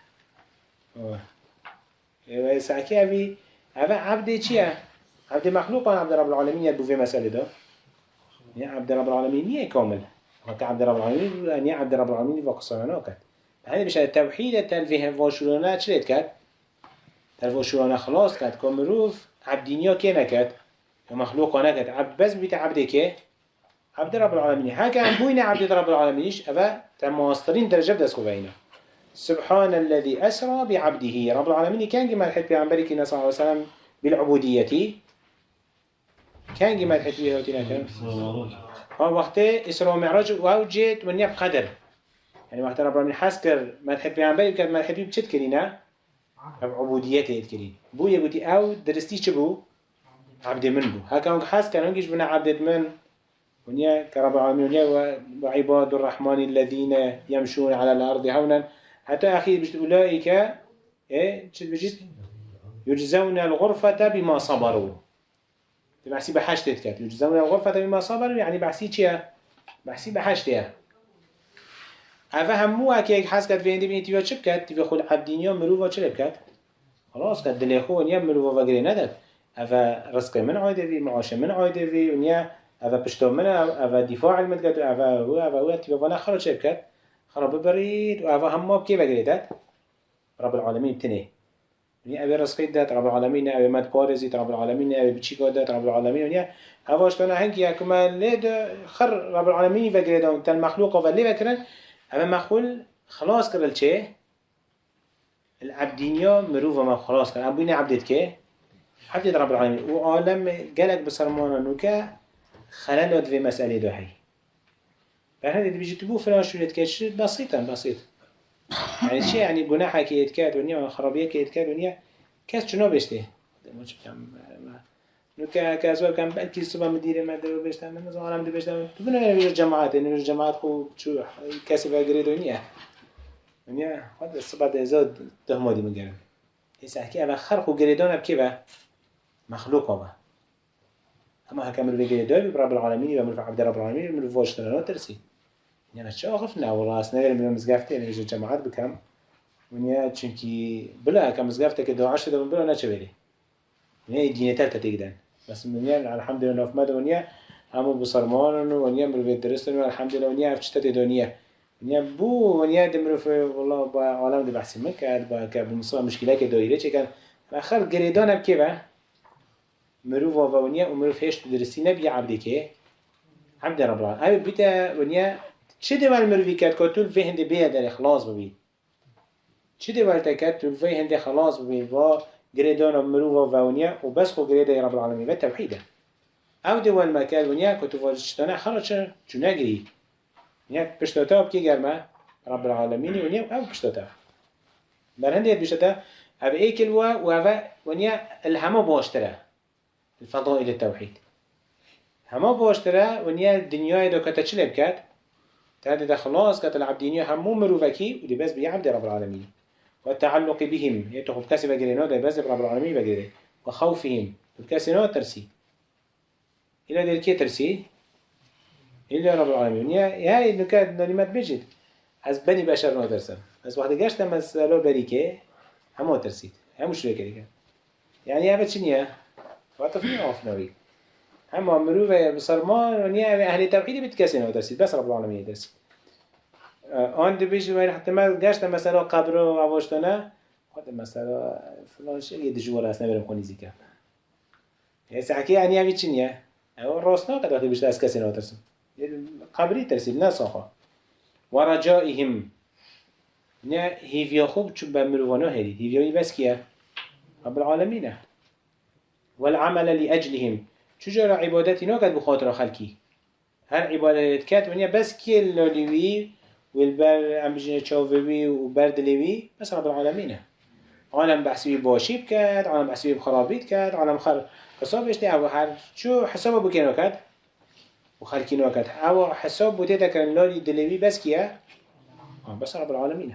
ايوه ساكي ابي عبد چيه عبد مخلوق عبد رب العالمين يدو في مسألة ده يا عبد رب العالمين هي كامل وك عبد رب العالمين أن عبد رب العالمين وقصرنا كات هذا مش التوحيد التلفيه وشلونا شريت كات تلفوشلونا خلاص كات كمروف عبدينيا كنا كات ومخلوقنا كات عبد بس بيت عبدك عبد رب العالمين هكا عم بوينا عبد رب العالمينش أبا تماصرين درجة دسكو بينا سبحان الذي أسرى بعبده رب العالمين كان جمال حد بيعنبرك صلى الله عليه وسلم بالعبودية كان جمال حد بيهوتنا كان وقت إسراء ومعراج وجيت من يب قدر يعني وقت رب العالمين حسكر ما تحب بيعنبرك كان ما تحب بشت كرينا بعبوديته الكريم بو يقولي أو درستي شبو عبد من بو هكذا حسكر هنجيش بنا عبد من ونيا كرب العالمين ونيا وعباد الرحمن الذين يمشون على الأرض هونا حتى أخير بجد أولئك يجزون الغرفة بما صبروا بحسي بحشتت كات يجزون الغرفة بما صبروا يعني بحسي چيا بحسي بحشتها أفهم مو أكيد حس كات في عندي بنتي وشب كات في خل عبدينيا مروفا شلب كات خلاص كات دليخو ونيا مروفا وغير ندك أفا رزق من عايده في معاش من عايده في ونيا أفا بشتو من أفا دفاع المدقات أفا هو تبغانا خرج شلب كات خرب بريد وأفا هم ما بكي بقريدات رب العالمين بتنه ونیا أبي رزقي دات رب العالمين أبي مد بارزي رب العالمين أبي بتشيكا دات رب العالمين ونیا هواش تنا هنگی اکمال لید خر رب العالمین وگرد اون تن مخلوق و لی وکرن اما مخول خلاص کرد چه العبدینیا مروف ما خلاص کرد ابوین عبدت که عبدت رب العالمین و عالم جلك بسرمانا نوكا خلالات في مسألة دوحي فهذا بيجي تبو فلان شو يتكش بسيط يعني شيء يعني جناحة كي يتكاد ونيا خرابية كي يتكاد ونيا كاس شنو بيشته نوكا كاسوال كان بلكي الصبح مديرة ما درو بيشته من زمان عم بيشته تبنا يعني بيجي جماعات يعني بيجي جماعات خو شو كاسي بقريد ونيا هذا الصبح ده زاد تهمادي من جنب يسحكي أبا خرق وجريدان بكيبه مخلوق أبا أما هكمل بجريدان برب العالمين ومن عبد رب العالمين من فوشتنا ترسي يعني شو أخفنا والله أصلا من المزقفتة يعني بيجي جماعات بكم ونيا چونكي بلا كم مزقفتة كده 10 دم بلا نشبهلي ونيا دينة تالتة تقدر بس ونيا الحمد لله نفمد ونيا همو بصرمان ونيا مروفيت درستن والحمد لله ونيا في شتات دنيا ونيا بو ونيا دمروف والله بعالم ده بحث مكاد بالمصاب مشكلة كدائرة كان آخر جريدان بكيبه مروف ونيا ومروف هيش تدرسي نبي عبدك عبد رب العالمين أبي بيتا ونيا چه دول مروفي كات كتول في هند بيه در خلاص ببين چه دول تكات تول في هند خلاص ببين و جريدان مروف ونيا وبس خو جريدة رب العالمين والتوحيد أو دول ما كان ونيا كتو فاجتنا خرج شو نجري ونيا بشتوتا بكي جرما رب العالمين ونيا أو بشتوتا برهندي بشتوتا أبي أكل ونيا الهما باشترى الفضائل التوحيد هما باشترى ونيا الدنيا دو كتشلب كات تهدي ده خلاص كات العبدينية همو مروفكي ودي بس بيعبد رب العالمين والتعلق بهم يتخذ كاسب جرينا ده بس رب العالمين بجري وخوفهم الكاسنا ترسي إلى ذلك ترسي إلا رب العالمين يا إنه كان نلمت بجد از بني بشر ما ترسم از واحد جاشت مسألة بريكة هم ترسيت هم مش ريكة يعني هذا شنيا واتفقنا عفناوي هم مروفة بصرمان ونيا أهل توحيد بتكسين وترسيت بس رب العالمين ترسيت آن دبيج وين حتى ما جاشت مسألة قبر وعواشتنا هذا مسألة فلان شيء يدجور أصلا برم خوني زيكا هسه حكي يعني هذا شنيا أو راسنا قد وقت بيجت أسكسين وترسم قبري ترسيت ناس آخر ورجائهم نه هیویا خوب چون به مروانه هری هیویایی بس کیه رب العالمین والعمل لأجلهم چجورا عبادتی ناکد بخاطر خلکی هر عبادت کت ونیا بس کیه لالیوی والبر امجنه چاووی و بردلیوی بس رب العالمین عالم بحثی باشی بکد عالم بحثی بخرابیت کد عالم خر حسابش ده او هر چو حساب بکنه ناکد و خلکی ناکد او حساب بوده دکرن لالی دلیوی بس کیه بس رب العالمين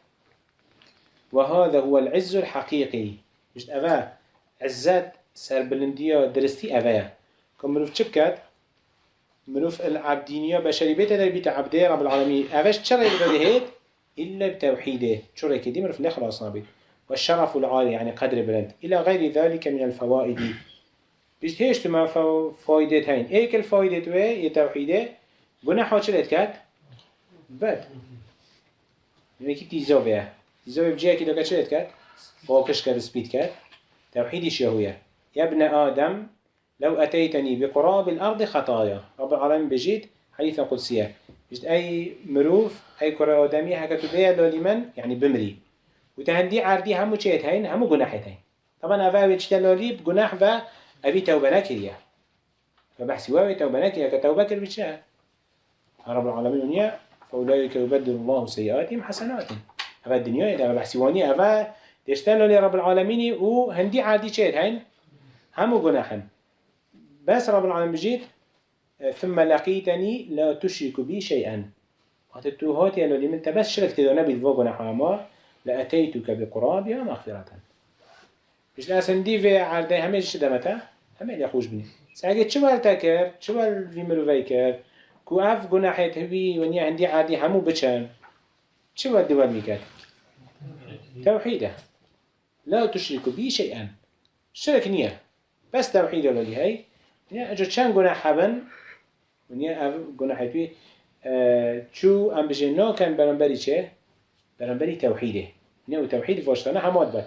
وهذا هو العز الحقيقي مش أفا عزات سر بلندية درستي أفا كم مروف شبكات مروف العبدينية بشري بيت در بيت عبده رب العالمين أفاش شرع بدهيت إلا بتوحيده شرع كدي مروف الآخر أصابي والشرف العالي يعني قدر بلند إلى غير ذلك من الفوائد بيش هيش تما فايدة هين ايك الفايدة وي يتوحيده بنحو شرعت كات بد میگی تیزاویه بجایی که دوکه چه کرد؟ فاکش کرد سپید کرد توحیدش یهویه یا ابن آدم لو أتيتني بقراب الأرض خطايا رب العالمين بجيت حديثة قدسية بجد أي مروف أي كرة آدمية هكذا بيا لمن يعني بمري وتهندي عردي همو چيت هين همو جناحت هين طبعا أفاوي تشتلالي بجناح و أبي توبة نكريا فبحسي واوي توبة نكريا كتوبة كر بيشها رب العالمين ونيا فأولئك يبدل الله سيئاتهم حسنات هذا الدنيا إذا بحسيواني هذا تشتغلوا لرب العالمين وهندي عادي شيء هين هم جناحا بس رب العالمين بجيت ثم لقيتني لا تشرك بي شيئا وتتوهات يا لولي من تبس شركت إذا نبي ذو جناحا ما لأتيتك بقرابها مغفرة مش لازم دي في عرضي هم إيش دمته هم اللي يخوش بني سأجد شو التكر شو في مروفيكر كو اف جناحت هبي ونيا عندي عادي همو بچن چه باید دوباره میکرد؟ توحيده لا تشرك بي شيئا شرك نية بس توحيد ولي هاي نيا اجا چند جناح هبن ونيا اف جناحت بي چو ام بجنا كان برنبري چه؟ برنبري توحيده نيا وتوحيد فاشتنا همات بد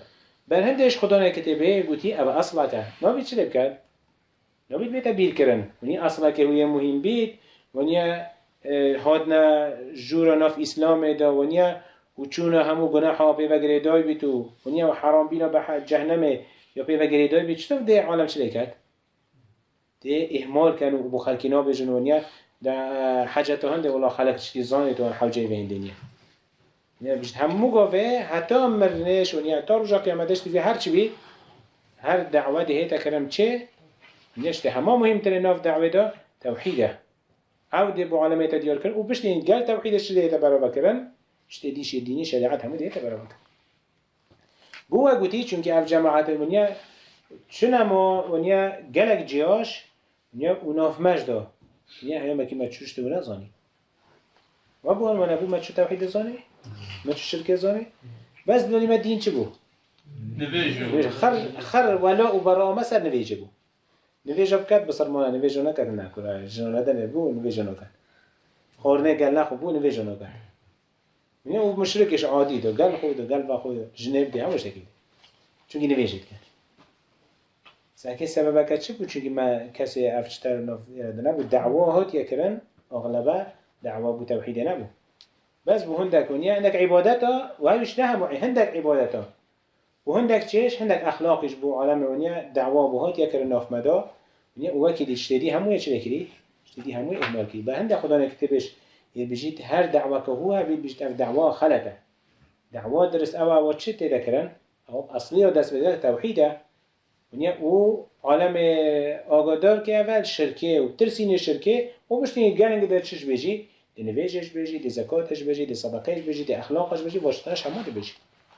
بر هندش خدا نکتبه گویی او اصلاته نبید چه بکرد نبید بیت بیر کردن ونی اصلا که وی مهم بید ونیا هادنا جورا نف اسلام دا ونیا وچونه همو گناه ها پی وگری دای بیتو ونیا و حرام بینا به جهنم یا پی وگری دای بیت چطور ده عالم چه کرد ده اهمال کنو و بخلکینا بجن ونیا ده حاجت هنده ولا خلق چی زانه تو حوجه به این دنیا نه بیشتر همو گاوه حتی مرنش ونیا تا رجا قیامتش دیگه هر چی بی هر دعوت هی تکرم چه نشته همه مهمترین ناف دعوه دا توحیده او دی با علامه دیار کرد و بشت این گل توحیدش شده ایتا برابر کرن شته دیش دینی شریعت همه دیتا برابر کرد بوه گوتی چونکه اف جماعت ونیا چون اما ونیا گلک جیاش ونیا اوناف مجدا ونیا هیا مکی مچوشته و نزانی و بوه المانه بو مچو توحید زانی؟ مچو شرک زانی؟ بس دونی ما دین چه بو؟ نویجو خر ولا و برا مسر نویجه بو نویجه بکد بسر مانا نویجه نکد نکره جنو ندنه بو نویجه نکد خورنه گل نخو بو نویجه نکد یعنی او مشرکش عادی دو گل خود و گل با خود جنب دی همش تکید چونکه نویجه کد ساکه سبب کد چه بود چونکه ما کسی افشتر نبود دعوا هات یکرن اغلبه دعوا بو توحیده نبود بس بو هندک ونیا هندک عبادتا و هایش نه همو هندک عبادتا و هندک چیش هندک اخلاقش بو عالم ونیا دعوا بو هات یکرن ناف مدا ونیا او وکی اشتدی همو چه کری اشتدی همو اهمال کری به هندک خدا نکتبش بجید هر دعوا که هو بید بجید اف دعوا خلطه دعوا درست او چه تیده کرن او اصلی و دست بده توحیده ونیا او عالم آگادار که اول شرکه و ترسین شرکه و بشتین گرنگ در چش بجی دی نویجش بجی دی زکاتش بجی دی صدقش بجی دی اخلاقش بجی واشتنش همه دی بجی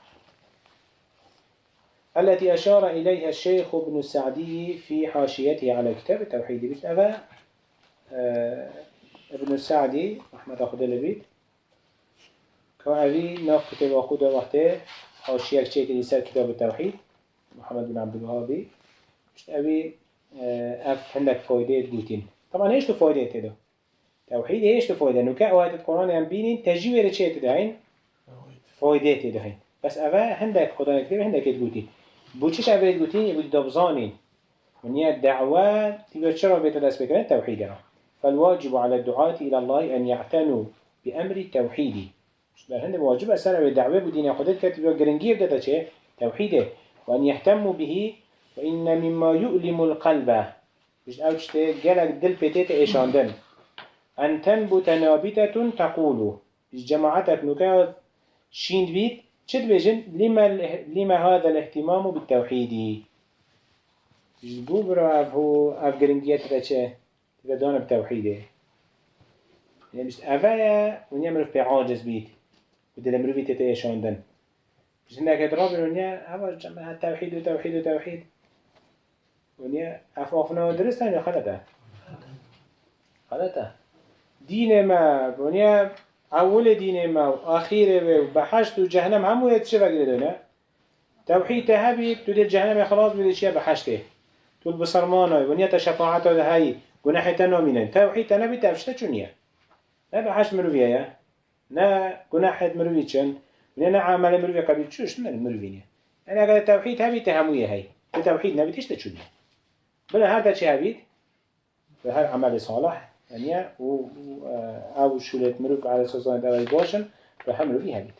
التي أشار إليها الشيخ ابن السعدي في حاشيته على كتاب التوحيد بيت أبا ابن السعدي رحمة أخذ البيت كأبي ناف كتاب أخذ وقته حاشية كتاب كتاب التوحيد محمد بن عبد الوهاب بيت أبي أف عندك فايدة جوتين طبعا إيش الفايدة تدا توحيد إيش الفايدة إنه كأوقات القرآن يم بينين تجوير شيء تدعين فايدة تدعين بس أبا عندك خدا كتاب عندك جوتين بوچش اول گوتین بود دبزانین ونیا دعوة تبقى شرع بيت الناس بكرة توحيدنا فالواجب على الدعاة إلى الله أن يعتنوا بأمر التوحيد بل هند واجب أسرع بالدعوة بدين خدت كتبوا جرنجير ده شيء توحيده وأن يهتموا به وإن مما يؤلم القلب مش أوجت جلك دل بتيت إيشاندن أن تنبت نابتة تقول جماعتك نكاد شين بيت شد بيجن لما هذا الاهتمام بالتوحيد جبو برا أف جرنجيات رچه تدان بتوحيده يعني مش أفايا ونيا مروف بعاجز بيت بدل مروفي تتأشاندن مش إنك ترابل ونيا أفا جمع التوحيد وتوحيد وتوحيد ونيا أفافنا درستان يا خلطة دين ما ونيا أول دين ما وآخيره وبحشت وجهنم همو يتشفى قدرنا توحيد تهبي تدل جهنم خلاص بدل شيء بحشته تقول بصرمانه ونيا تشفاعته هاي جناح تنامين توحيد تنبي تفشته شنيا لا بحشت مروفيا يا نا جناح مروفي شن نا عمل مروفي قبل شوش من المروفينيا أنا قال التوحيد هبي تهمويه هاي التوحيد نبي تشته شنيا بلا هذا شيء هبيت بهر عمل صالح يعني أو شولت مروك على أساس أن دواء باشن فحملوا فيها بيت.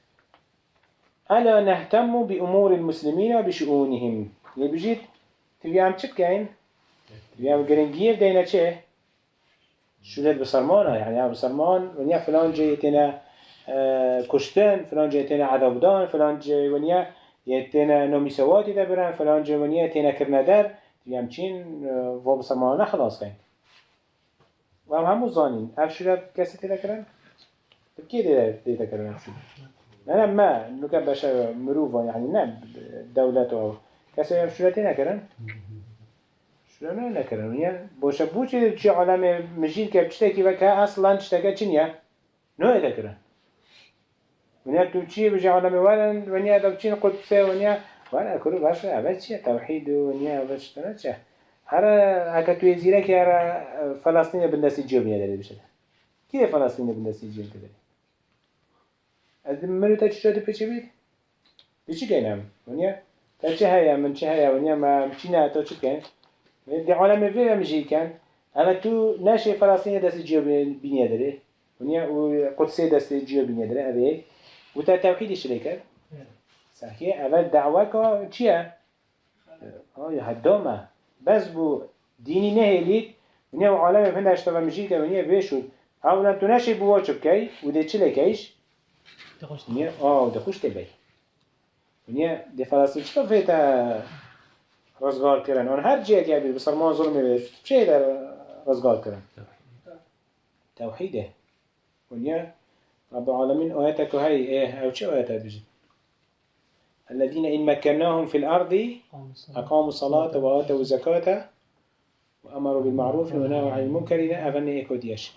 ألا نهتم بأمور المسلمين بشؤونهم. يبجيت تبي عم تشت كاين تبي عم جرينجير دينا شيء شولت بسرمانة يعني بسرمان ونيا فلان جيتنا كشتن فلان جيتنا عذابدان فلان جي ونيا يتنا نومي سواتي دبران فلان جي ونيا تنا كرندر تبي عم تشين وبسرمانة خلاص كاين. و همو زانين هر شورت کسی تیده کرن؟ طب کی تیده کرن هر نه ما نکه بشه مروفا يعني نه دولت و کسی هر شورت تیده کرن؟ شورت نه نکرن ونیا باشه بو چی عالم مجید که بچته که وکه اصلا چته که چنیه؟ نه ایده کرن ونیا تو چی بجه عالم ورن ونیا دو چین قدسه ونیا وانا کرو باشه اول چیه توحید ونیا اول چطنه چه هر اكتوي زيرا كي هر فلسطين بالناس جيوبيا داري بشده كي فلسطين بالناس جيوبيا داري از منو تا چجا دی پیچه بید؟ دیچی گینم ونیا تا چه هيا من چه هيا ونیا ما چینا تا چه کن دی عالم فيه مجي كان اما تو ناشي فلسطين دست جيو بنيه داره ونیا و قدس دست جيو بنيه داره اوه و تا توحید شرکت صحیح اول دعوه که چیه؟ آیا هدامه بس بو دینی نهیلید ونیا و عالم فنده اشتغل مجید که ونیا بشود اولا تو نشی بوا چوب کی و ده چله کیش؟ ونیا ده خوش تبی ونیا ده فلسطین چطور فیتا رزگار کرن آن هر جیه که بید بسرمان ظلمه بید چه در رزگار کرن؟ توحیده ونیا رب العالمين آياتك هاي إيه أو شو آياتك بيجي الذين إن مكناهم في الأرض أقاموا الصلاة وآتوا الزكاة وأمروا بالمعروف ونهوا عن المنكر أغني إيكودياش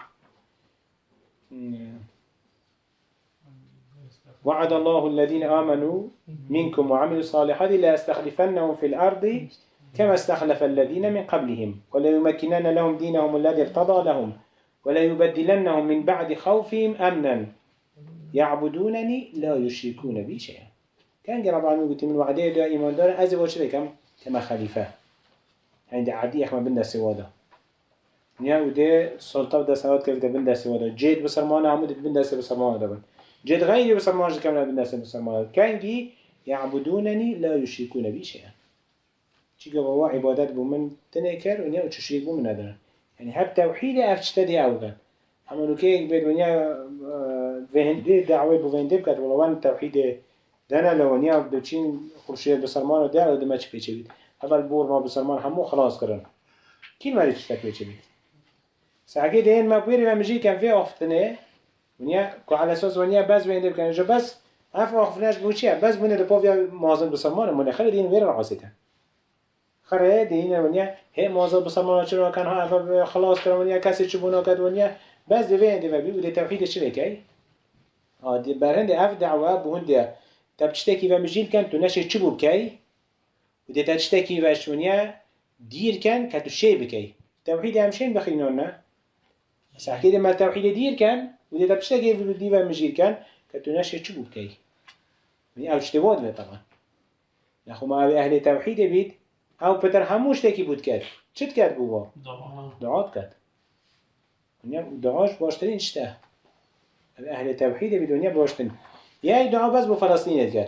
وعد الله الذين آمنوا منكم وعملوا الصالحات لا يستخلفنهم في الأرض كما استخلف الذين من قبلهم ولا يمكنن لهم دينهم الذي ارتضى لهم ولا يبدلنهم من بعد خوفهم أمنا يعبدونني لا يشركون بي شيئا كان رب العالمين قلت من وعده دا إيمان دار أزي وشركم كما خليفة عند عدي أحمد بن سوادا نيا وده سلطة دا سواد كيف دا بن سوادا جيد بسرمان عمود بن بسرمان دا جيد غيري بسرمان كما بن بسرمان كان جي يعبدونني لا يشركون بي شيئا چيكا بوا عبادات بومن تنكر ونيا وتشريك بومن هذا يعني هب توحيد أفتشتدي أوغان عملوا كيك بيد ونيا فهندي دعوة بوفهندي بكات والله وان توحيد دانا لو ونيا بدوچين خرشيات بسرمان ودعا وده ما چه بيچه بيد اول بور ما بسرمان همو خلاص کرن كين ماري چه تك بيچه بيد ساعه دين ما بيري ما مجي كان فيه افتنه ونيا كو على اساس ونيا بس وهندي بكان جو بس اف اخفناش بوچيا بس بنه دپوفيا مازن بسرمان من خلي دين وير عاصته خره دين ونيا هي مازن بسرمان چرا كان ها خلاص کرن ونيا کسی چبونا کد ونيا بس دوين دي بيبي وده توحيد شركه دي برهند اف دعوه بهند تبچتكي و مجيل كان تو نشه چبو بكي وده تبچتكي و شونيا دير كان كتو شي بكي توحيد همشين بخينونا صح كده ما توحيد دير كان وده تبچتكي دي و مجيل كان كتو نشه چبو بكي من او اشتباد طبعا نخو ما اهل توحيد بيت او پتر هموش تكي بود كد چت كد بوا دعات كد دعاش باشترين اشته اهل توحيد بدنيا باشترين يا دعاء بس بو فلسطين يتكت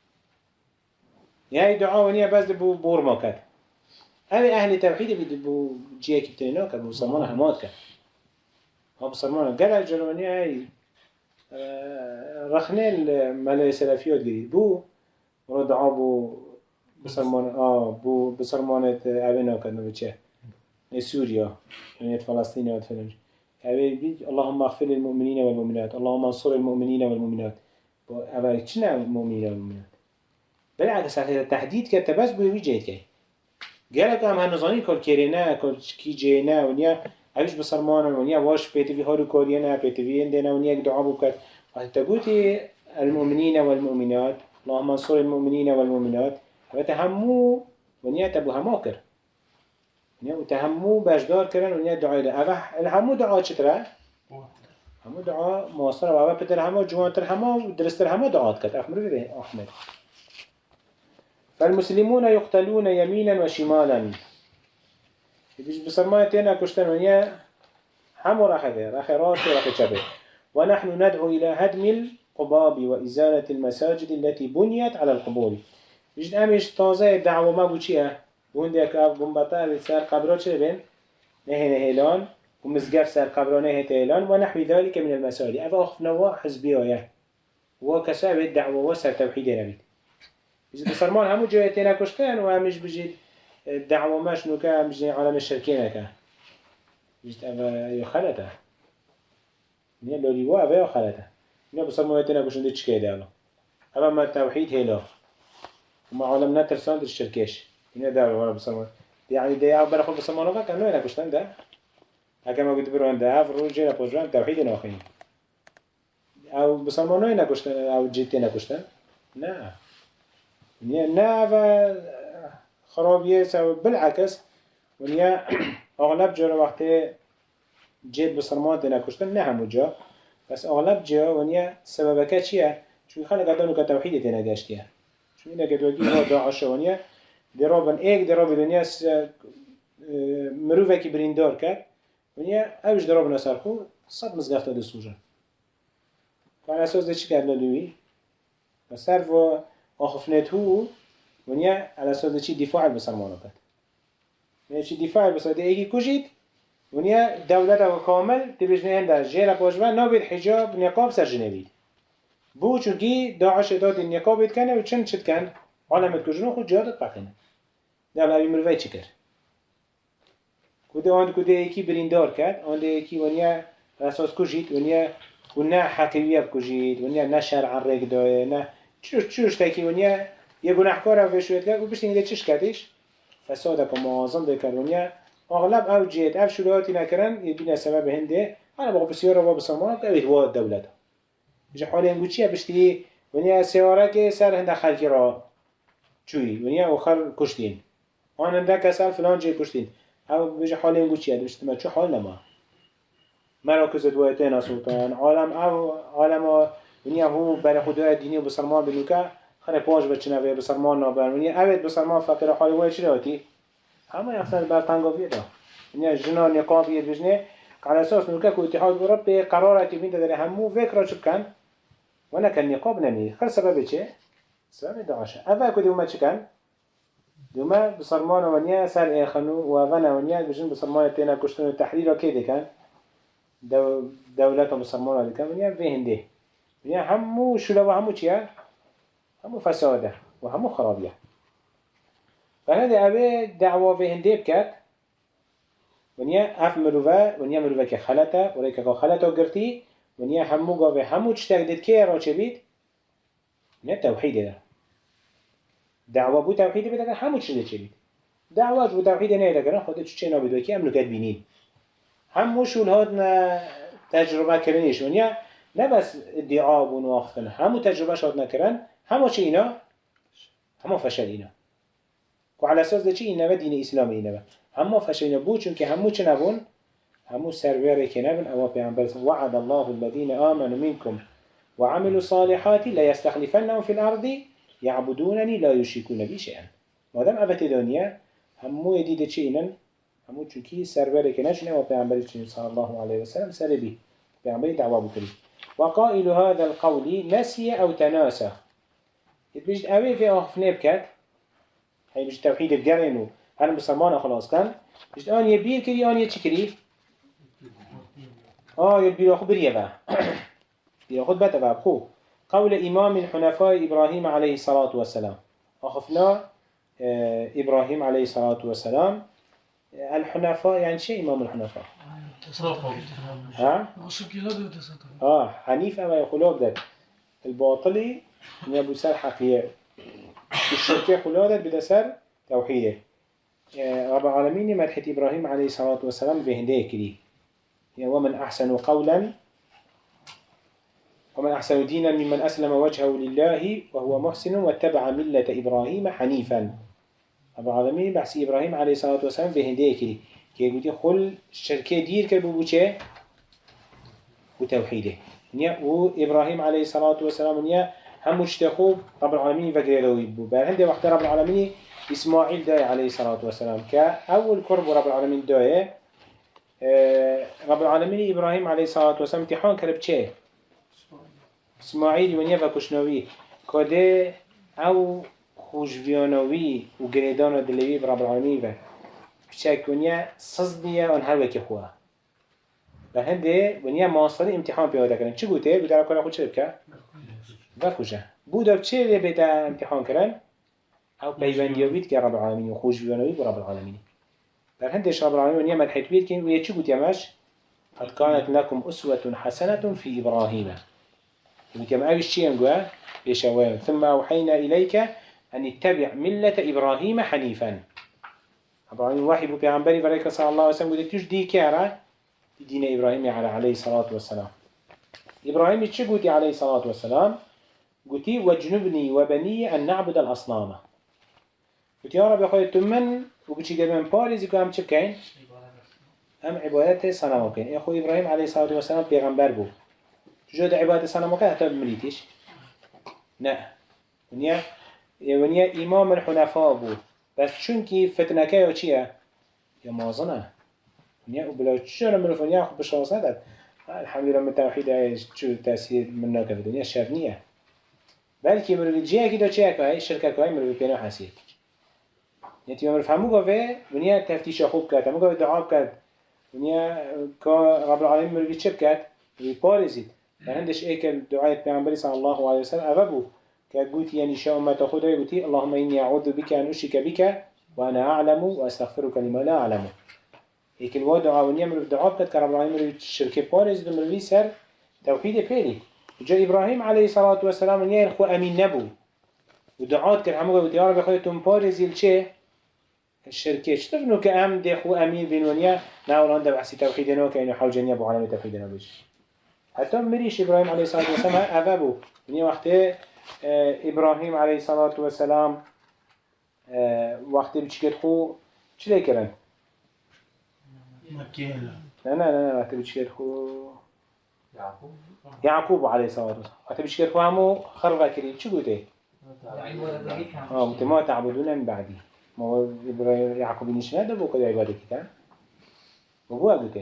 يا دعاء ونيا بس بو بورما كت اهل توحيد بو جيه كتينا كت بو سلمان حماد كت ابو سلمان قال الجرمانية هاي رخنه الملاي سلفيات جديد بو دعاء بو بسلمان بو بسلمان ابينا كت نبتشه سوريا يعني فلسطين وفلسطين اللهم اغفر للمؤمنين والمؤمنات اللهم انصر المؤمنين والمؤمنات أول كنا المؤمنين والمؤمنات بالعكس على التحديد كده بس بيجي جيد كي قالك هم هنظاني كل كيرنا كل كي جينا ونيا عيش بصرمانا ونيا واش بيتفي هارو كورينا بيتفي عندنا ونيا دعاء بكت وتقولي المؤمنين والمؤمنات اللهم انصر المؤمنين والمؤمنات وتهموا ونيا تبو هماكر ونيا وتهموا باشدار كرن ونيا دعاء له الهمو دعاء شترا همو دعاء مواصلة وعبا بتر همو جوانتر همو ودرستر همو دعاء كت أخمر به أحمد فالمسلمون يقتلون يمينا وشمالا يبيش بسرمان تينا كشتن ونيا همو رخي راسي ورخي شبه ونحن ندعو إلى هدم القباب وإزالة المساجد التي بنيت على القبور يجد أمش تازه دعوة ما بوشيها بوندي أكاف بمبطال سار قبرات شبين نهلان ومزقف سر قبرانه تيلان ونحو ذلك من المسائل أفا أخفنوا حزبية وكساب الدعوة وسر توحيد نبيت إذا بسرمان همو جويتنا كشتان وهمش بجيد الدعوة ماش نوكا مش عالم الشركين كا جيت أفا يخلطه نيا لولي وا أفا يخلطه نيا بسرمان يتنا كشتان دي چكي دعوة أفا ما التوحيد هلا وما عالم نترسان در الشركيش نيا دعوة ولا بسرمان يعني دي أعبر أخو بسرمان وفا كانوا ينا كشتان ده هكما قلت بروان ده روز جينا بوجران توحيد ناخين او بسلمانوي نكشتن او جيتي نكشتن نا نا خرابيه سو بالعكس ونيا اغلب جرا وقت جيت بسلمان نكشتن نه همو جا بس اغلب جا ونيا سببك چيه چون خلق ادانو كتوحيد تنگشتيه شو إنك دوجي هو داعش ونيا درابن إيك دراب الدنيا مروفة كي بريندار كات ونيا أوش درابنا سرخو صد مزقفت دستوجا على أساس ده چی کرد لولوی بسر و آخفنت هو ونیا على أساس ده چی دفاع بسرمانه کرد ونیا چی دفاع بسر ده ایکی کجید ونیا دولت و کامل تبجنه هنده جیل پاشبه نابید حجاب نقاب سر جنوید بو چونکی داعش داد نقابید کنه و چند شد کن عالمت کجنو خود جهادت بقینه ده اولی مروفه چی کرد کده ایکی بریندار کرد آن ده ایکی ونیا اساس کجید ونیا و نه حقیقیت کجید ونیا نه شرع رگ داره نه چوش تاکی ونیا یه گناهکار رو وشوید کرد و بشتین ده چش کردش فساد که معظم ده کرد ونیا اغلب او جید او شروعاتی نکرن یه بین سبب هنده انا بقى بسيارة وبسمان كأويت واد دولة بيجي حالي نقولشيا بشتري ونيا سيارة كي سر هندا خلقي را شوي ونيا وخر كشتين أنا هندا كسر فلان جي كشتين أو بيجي حالي نقولشيا بشتري ما شو حالنا ما مراكز دواتين سلطان عالم أو عالم ونيا هو برا خدای دینی و بسرمان بنوکا خرج پاش بچنه و بسرمان نبرد ونيا أويت بسرمان فقر حالي وایش راتی همه یخسر بر تنگاویه دا ونيا جنا نقابیه بجنه على أساس نوكا كاتحاد أوروبي قرارات بين تدري همو فكرة شو كان وانا كان نقاب نمي خل سبب إيش؟ سبب داعش أفا كده وما شو كان؟ دوما بصرمان ونيا سر إخنو وفنا ونيا بجن بصرمان تينا كشتون التحرير كده كان دولة بصرمان هذا كان ونيا في هنده ونيا همو شو لو همو شيا همو فساده وهمو خرابية فهذا أبي دعوة في هنده بكات ونیا اف مروفه که خلطه ولی که خلطه گرتی ونیا همو گاوه همو چتک دید که را چه بید؟ نه توحیده ده دعوه بو توحیده بده که همو چه بید دعوه بو توحیده نه ده خودت چه نابید که امنو کد بینین همو شول هاد تجربه کرنیش ونیا نه بس ادعا بون واختن همو تجربه شاد نکرن همو چه اینا؟ همو فشل اینا و على اساس ده چه اینا و دین اسلام اینا و همو فشلنا بو چون که همو چه نبون همو سروره که نبون او پیامبر وعد الله الذين آمنوا منكم وعملوا الصالحات لا يستخلفنهم في الأرض يعبدونني لا يشركون بي شيئا مادام اوت دنیا همو دیده چه اینن همو چون که سروره که نشنه و پیامبر صلی الله علیه و سلم سر بی پیامبر دعوا بکنی وقائل هذا القول نسي او تناسى يتبجد اوه في اخفنه بكت هي مش توحيد الجرن هل مسلمان خلاص كان مش آن يبير كري آن يتشي كري يبير أخو بريه بقى يأخذ بقى بقى بخو قول إمام الحنفاء إبراهيم عليه الصلاة والسلام أخفنا إبراهيم عليه الصلاة والسلام الحنفاء يعني شيء إمام الحنفاء ها حنيف أما يقولوا ده الباطلي من أبو سر حقيقي الشركة يقولوا ده بدا سر توحيده رب العالمين مدحة إبراهيم عليه الصلاة والسلام في هندية كريه ومن أحسن قولا ومن أحسن دينا ممن أسلم وجهه لله وهو محسن واتبع ملة إبراهيم حنيفا رب العالمين بحث إبراهيم عليه الصلاة والسلام في هندية كريه كي يقول خل الشركة دير كربو بوچه وتوحيده وإبراهيم عليه الصلاة والسلام هم مجتخوب رب العالمين فكره بو بل وقت رب العالمين إسماعيل داي عليه الصلاة والسلام كأول قرب رب العالمين داي رب العالمين إبراهيم عليه الصلاة والسلام امتحان كرب چه؟ إسماعيل ونيا فكشنوي كده أو خوشبيانوي وقريدان دلوي برب العالمين بشك ونيا صصدية ونهر وكي خواه بهنده ونيا ماصري امتحان بياده كرن چه قوته؟ قوته رب كنا خود چه بكه؟ وكوشه بوده بچه بيته امتحان كرن؟ أو بيوانيويت كرب العالمين وخوش بيوانيويت برب العالمين. فهندش رب العالمين ونيا مدحت بيت كين ويا شو يماش قد كانت لكم أسوة حسنة في إبراهيم. يقول أول شيء نقول يشوان ثم أوحينا إليك أن اتبع ملة إبراهيم حنيفا. رب العالمين واحد بيعنبري فريق صلى الله عليه وسلم قلت تيش دي كارا دين إبراهيم عليه الصلاة والسلام. إبراهيم شو قلت عليه الصلاة والسلام؟ قلت واجنبني وبني أن نعبد الأصنام. قلت يا رب يا تمن وبتشي قبل باريس يقول هم شبكين هم عبادته صنموكين يا أخو إبراهيم عليه الصلاة والسلام بيغمبر بو جود عبادة صنموكين حتى بمريتش لا ونيا ونیا امام الحنفاء بو بس چونکی فتنه که یا چیه؟ یا مازنه ونیا بلا چرا مروف ونیا خب بشخص نداد الحمدلله من توحید چو تأثیر من ناکفه دنیا شر نیه بلکه مروف جیه که دا چیه که شرکت که مروف پینا حسید یعنی مروف همو گفه ونیا تفتیش خوب کرد همو گفه دعا کرد ونیا که رب العالمین مروفی چه بکرد؟ مروفی پارزید فهندش ایکل دعای پیامبری صلی الله علیه وسلم اوه بو که گوتی یعنی شا امت خدای گوتی اللهم اینی اعوذ بک ان اشرک بک وانا اعلم واستغفرك لما لا اعلم ایکل وا دعا ونیا مروف دعا کرد که رب العالمین مروفی شرک پارزید و مروفی سر توحید پیلی جا ابراهیم علیه الصلاة والسلام ونیا خو امین نبو و دعات کرد همو گوتی یا رب خودتون پارزیل چه؟ الشركة شتفنو كأم دخو أمين بين ونيا ناولان ده بحثي توحيدنا كأنه حوجنيا بو عالم توحيدنا بيش حتى مريش إبراهيم عليه الصلاة والسلام أذابو ونيا وقت إبراهيم عليه الصلاة والسلام وقت بتشكت خو شلي كرن مكيلا لا وقت بتشكت خو يعقوب عليه الصلاة والسلام وقت بتشكت خو همو خربا كري شو قلته ما تعبدون من بعدي ما هو إبراهيم يعقوب نشنا ده بو كده عبادة كده وهو أقوله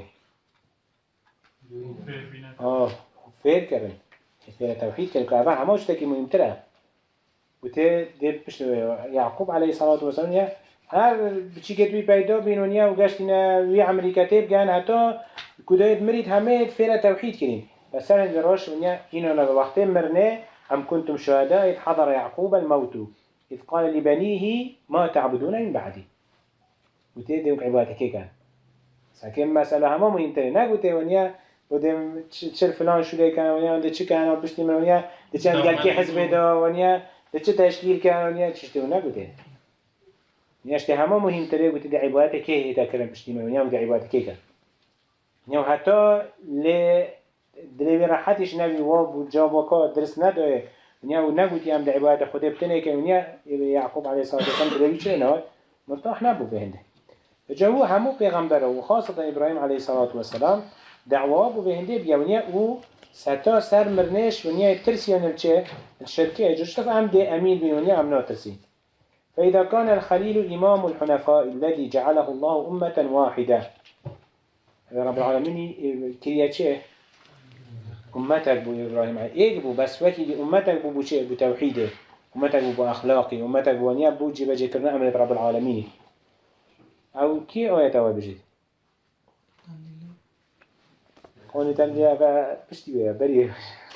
فير كرن فير توحيد كرن كعبة هماش تكي مهم ترى وته ده بش يعقوب عليه الصلاة والسلام يا هر بتشي كتبي بيدا بينونيا وقاشتنا ويا أمريكا تيب كان حتى كده مريد همه فير توحيد كرين بس أنا دراش ونيا إنه أنا بوقت مرنا أم كنتم شهداء إذ حضر يعقوب الموت إذ قال لبنيه ما تعبدون من بعدي وتديم عبادتك كان ساكن مسألة هما مهمترين نقول ونيا ودم تشل فلان شو ليه كان ونيا ده شو كان بشتي من ونيا ده كان قال كي حزب ده ونيا ده شو تشكيل كان ونيا تشتي ونقول ونيا شتى هما مهمترين قلت ده عبادتك كي هذا كلام بشتي من ونيا وده عبادتك كان ونيا حتى ل دلوي راحتش نبي واب جوابك درس نداره ونیا و نگویی هم در عبادت خدا بتنه که ونیا یعقوب علیه السلام دلیلی چه نه مرتاح نبود بهنده جو همو پیغمبره و خاصه ابراهیم علیه السلام دعوا بو بهنده بیا ونیا او ستا سر مرنش ونیا ترسیان چه الشركه جشتف ام دي امين بن ونیا ام ناترسي فاذا كان الخليل امام الحنفاء الذي جعله الله امه واحده رب العالمين كريا چه أمتك بو إبراهيم إيه بو بس وكي أمتك بو شيء بو توحيده أمتك بو أخلاقي أمتك بو نيا بو جيب جكرنا أمر رب العالمين أو كي آية أول بجد قولي تنبيه فبشتي بيها بريه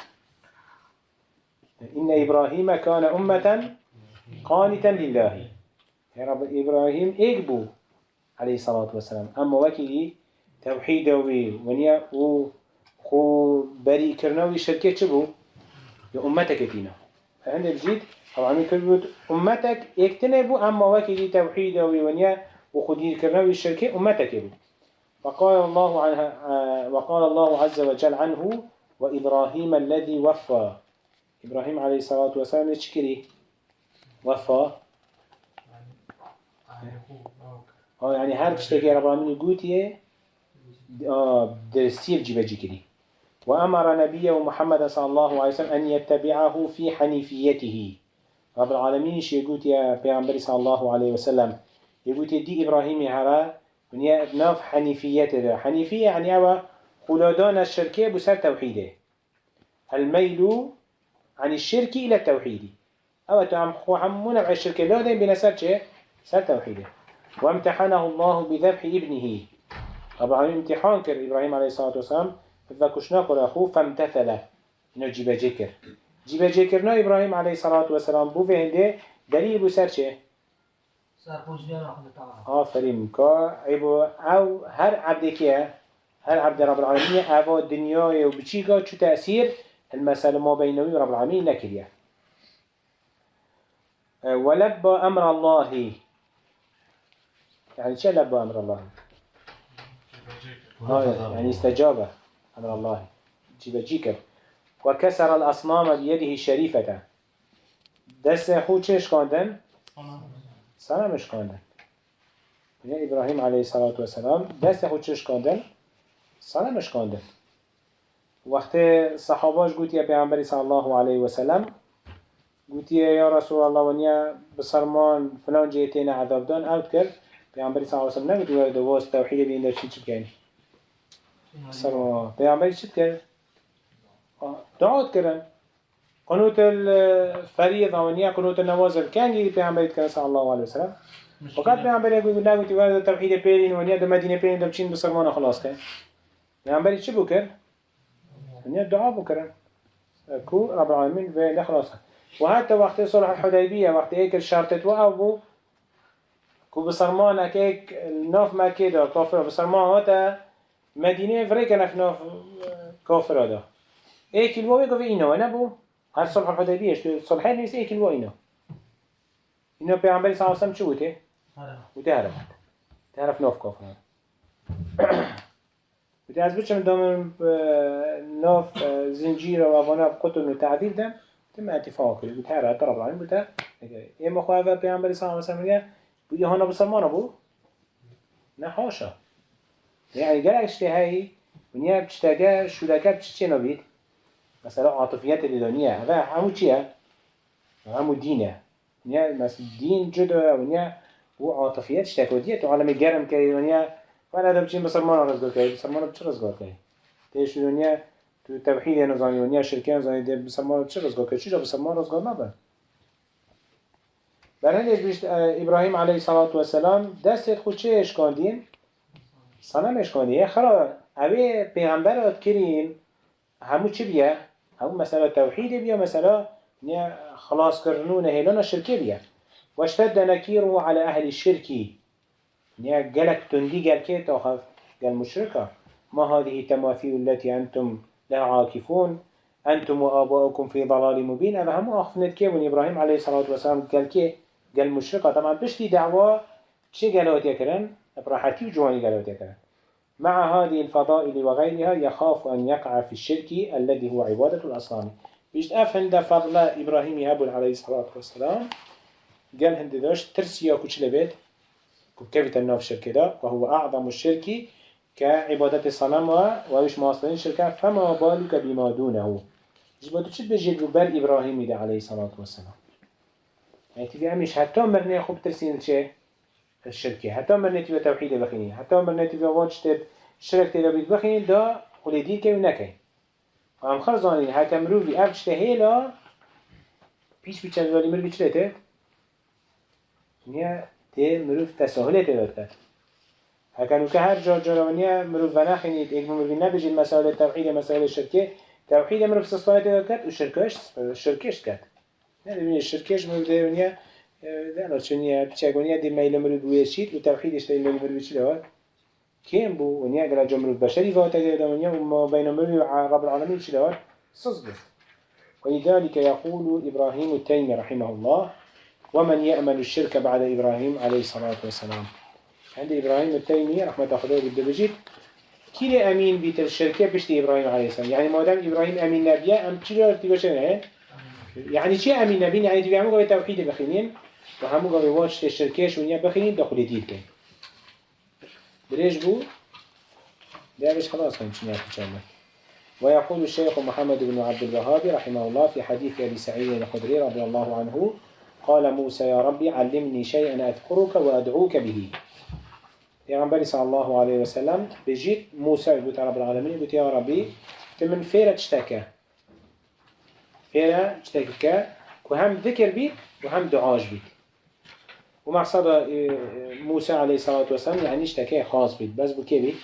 إن إبراهيم كان أمة قانتا لله يا رب إبراهيم إيه بو عليه الصلاة والسلام أما وكي توحيده ونيا خو بري كرناوي شركة شبو يا أمتك تينا فعند بجيد طبعا كل أمتك يكتنبو أما وكي توحيد ونيا وخدي كرناوي الشركة أمتك يبو وقال الله عز وجل عنه وإبراهيم الذي وفى إبراهيم عليه الصلاة والسلام يشكري وفى يعني هر تشتكي رب العالمين يقول درسير جيبه جكري وأمر نبيه محمد صلى الله عليه وسلم أن يتبعه في حنيفيته رب العالمين يقول يا پیغمبر صلى الله عليه وسلم يقول دي إبراهيم هرا ونيا ناف حنيفيته حنيفية يعني أوا خلادان الشركة بسر توحيده الميل عن الشرك إلى التوحيد أو تعم منع الشركة لا دين بنسر شيء سر توحيده وامتحنه الله بذبح ابنه رب العالمين امتحان كر إبراهيم عليه الصلاة والسلام فكشنا قل أخوه فامتثل إنه جيب جكرنا إبراهيم عليه الصلاة والسلام بو فهنده دليل بو سر چه؟ آفرين كا عبو أو هر عبدكيه هر عبد رب العالمين أبا الدنيا وبچيكا شو تأثير المسألة ما بينه ورب العالمين نكريه ولبى أمر الله يعني شو لبى أمر الله؟ يعني استجاب أمر الله جيكر وكسر الأصنام بيده الشريفة دست خود چش کندن؟ صنمش کندن يعني إبراهيم عليه الصلاة والسلام دست خود چش کندن؟ صنمش کندن وقت صحاباش قلت يا پیغمبر صلى الله عليه وسلم قلت يا رسول الله ونيا بصرمان فلان جيتين عذاب دان أذكر پیامبری صلی الله علیه و سلم نگید وارد واس توحید بین داشتی چی بکنی؟ سلام پیامبری چی کرد؟ دعوت کردن قنوت الفريضة ونيا قنوت النماز الكانجي پیامبری کرد صلی الله علیه و سلم وقت پیامبری يقول نگید وارد توحید بین ونيا دم مدینه بین دم چین بسرمان خلاص کرد پیامبری چی بکرد؟ ونيا دعا بکرد كو رب العالمين و خلاص وحتى وقت صلح الحديبية وقت هيك الشرط وقفوا كو بسرمان هيك ناف مكة دا كافر بسرمان هاتا مدينة فريكنا في ناف كافر دا هيك الواوي قف إينا ونبو هر صلح الحديبية شو صلحين نيس هيك الواوي إينا بيعنبالي صلى الله عليه وسلم شو وته؟ وتعرف تعرف ناف كافر وتعرف بيش من دام ناف زنجير وافانا بقتل وتعذيب ده تم اتفاق كده بتهرى طرف العالم بتاع ايه مخالفه پیامبر صلی الله علیه و سلم بودی هانا بسلمان ابو نه حاشا يعني جالك اشتهاي ونيا بتشتاجا شو لك بتشتي نبيت مثلا عاطفيات الدنيا هذا همو چيه همو دينه ونيا مثلا دين جدا ونيا وعاطفيات اشتكودية عالم جرم كي ونيا فانا ده بتشين بسلمان رزقه كي بسلمان بتش رزقه كي تيش ونيا توحيد نظامي ونيا شركان زاني ده بسلمان بتش رزقه كي شو بسلمان رزقه ما بن برهنش بيشت إبراهيم عليه الصلاة والسلام دست خود چه اشکاندین؟ صنم اشکاندین خرا اوه پیغمبرات کرین همو چی بیه؟ همو مثلا توحید بیه مثلا خلاص کرنون هیلان شرکه بیه واشتد نكيره على أهل الشرك قالك تندي قال كي تأخذ قال مشركة ما هذه التماثيل التي أنتم لها عاكفون أنتم وآباؤكم في ضلال مبين هذا هم أخفنت كي من إبراهيم عليه الصلاة والسلام قال كي قال مشركة طبعا بشتي دعوة شي قالوا تيكرن براحتي وجواني قالوا تيكرن مع هذه الفضائل وغيرها يخاف أن يقع في الشرك الذي هو عبادة الأصنام بيشت أفهم ده فضل إبراهيم يهبل عليه الصلاة والسلام قال هند داشت ترسيا كوش لبيت كيف الناف شركة ده وهو أعظم الشرك كعبادة الصنم ويش مواصلين شركة فما بالك بما دونه جبتو تشد بجيد ببال إبراهيم ده عليه الصلاة والسلام يعني تبي أمش حتى مرني خوب ترسين الشيء الشركة حتى مرني تبي توحيد بخيني حتى مرني تبي واجد شركة تبي بخيني ده خليدي كي ونكي وعم خرزانين حتى مروفي أفش تهيلا بيش بيشان والي مروفي شلته نیا تی مروف تساهلت داد کرد. هکانو که هر جا جرانیا مروف نخینید یک مروفی نبیجید مسائل توحید مسائل شرکه توحید مروف سستایت داد کرد و شرکش کرد. نه ببینید شرکش مروف دیونیا نه چونیا بچگونیا دی میل مروف ویشید و توحیدش دی میل مروف چی داد؟ کیم بو ونیا اگر جا مروف بشری وقت داد ونیا و ما بین مروف رب العالمین چی داد؟ صدق. ولذلك يقول إبراهيم التيمي رحمه الله ومن يأمن الشرك بعد إبراهيم عليه الصلاة والسلام عند إبراهيم التيمي رحمة الله بالدبجيت كيل أمين بيت الشركة بشتي إبراهيم عليه السلام يعني ما دام إبراهيم أمين نبيه أم تجار تبشرين يعني شيء أمين نبيه يعني تبي عمو قبل توحيد بخينين وهمو قبل واجت الشركة شونيا بخينين دخل ديد كين بريش بو ده بش خلاص كنشنيا تجمع ويقول الشيخ محمد بن عبد الوهاب رحمه الله في حديث أبي سعيد الخدري رضي الله عنه قال موسى يا ربي علمني شيئا أذكرك وأدعوك به پیغمبر صلى الله عليه وسلم بجيت موسى يقول رب العالمين قلت يا ربي تمن فيرة تشتكى فيرة تشتكى وهم ذكر بيت وهم دعاج بيت ومقصد موسى عليه الصلاة والسلام يعني اشتكى خاص بيت بس بكي بيت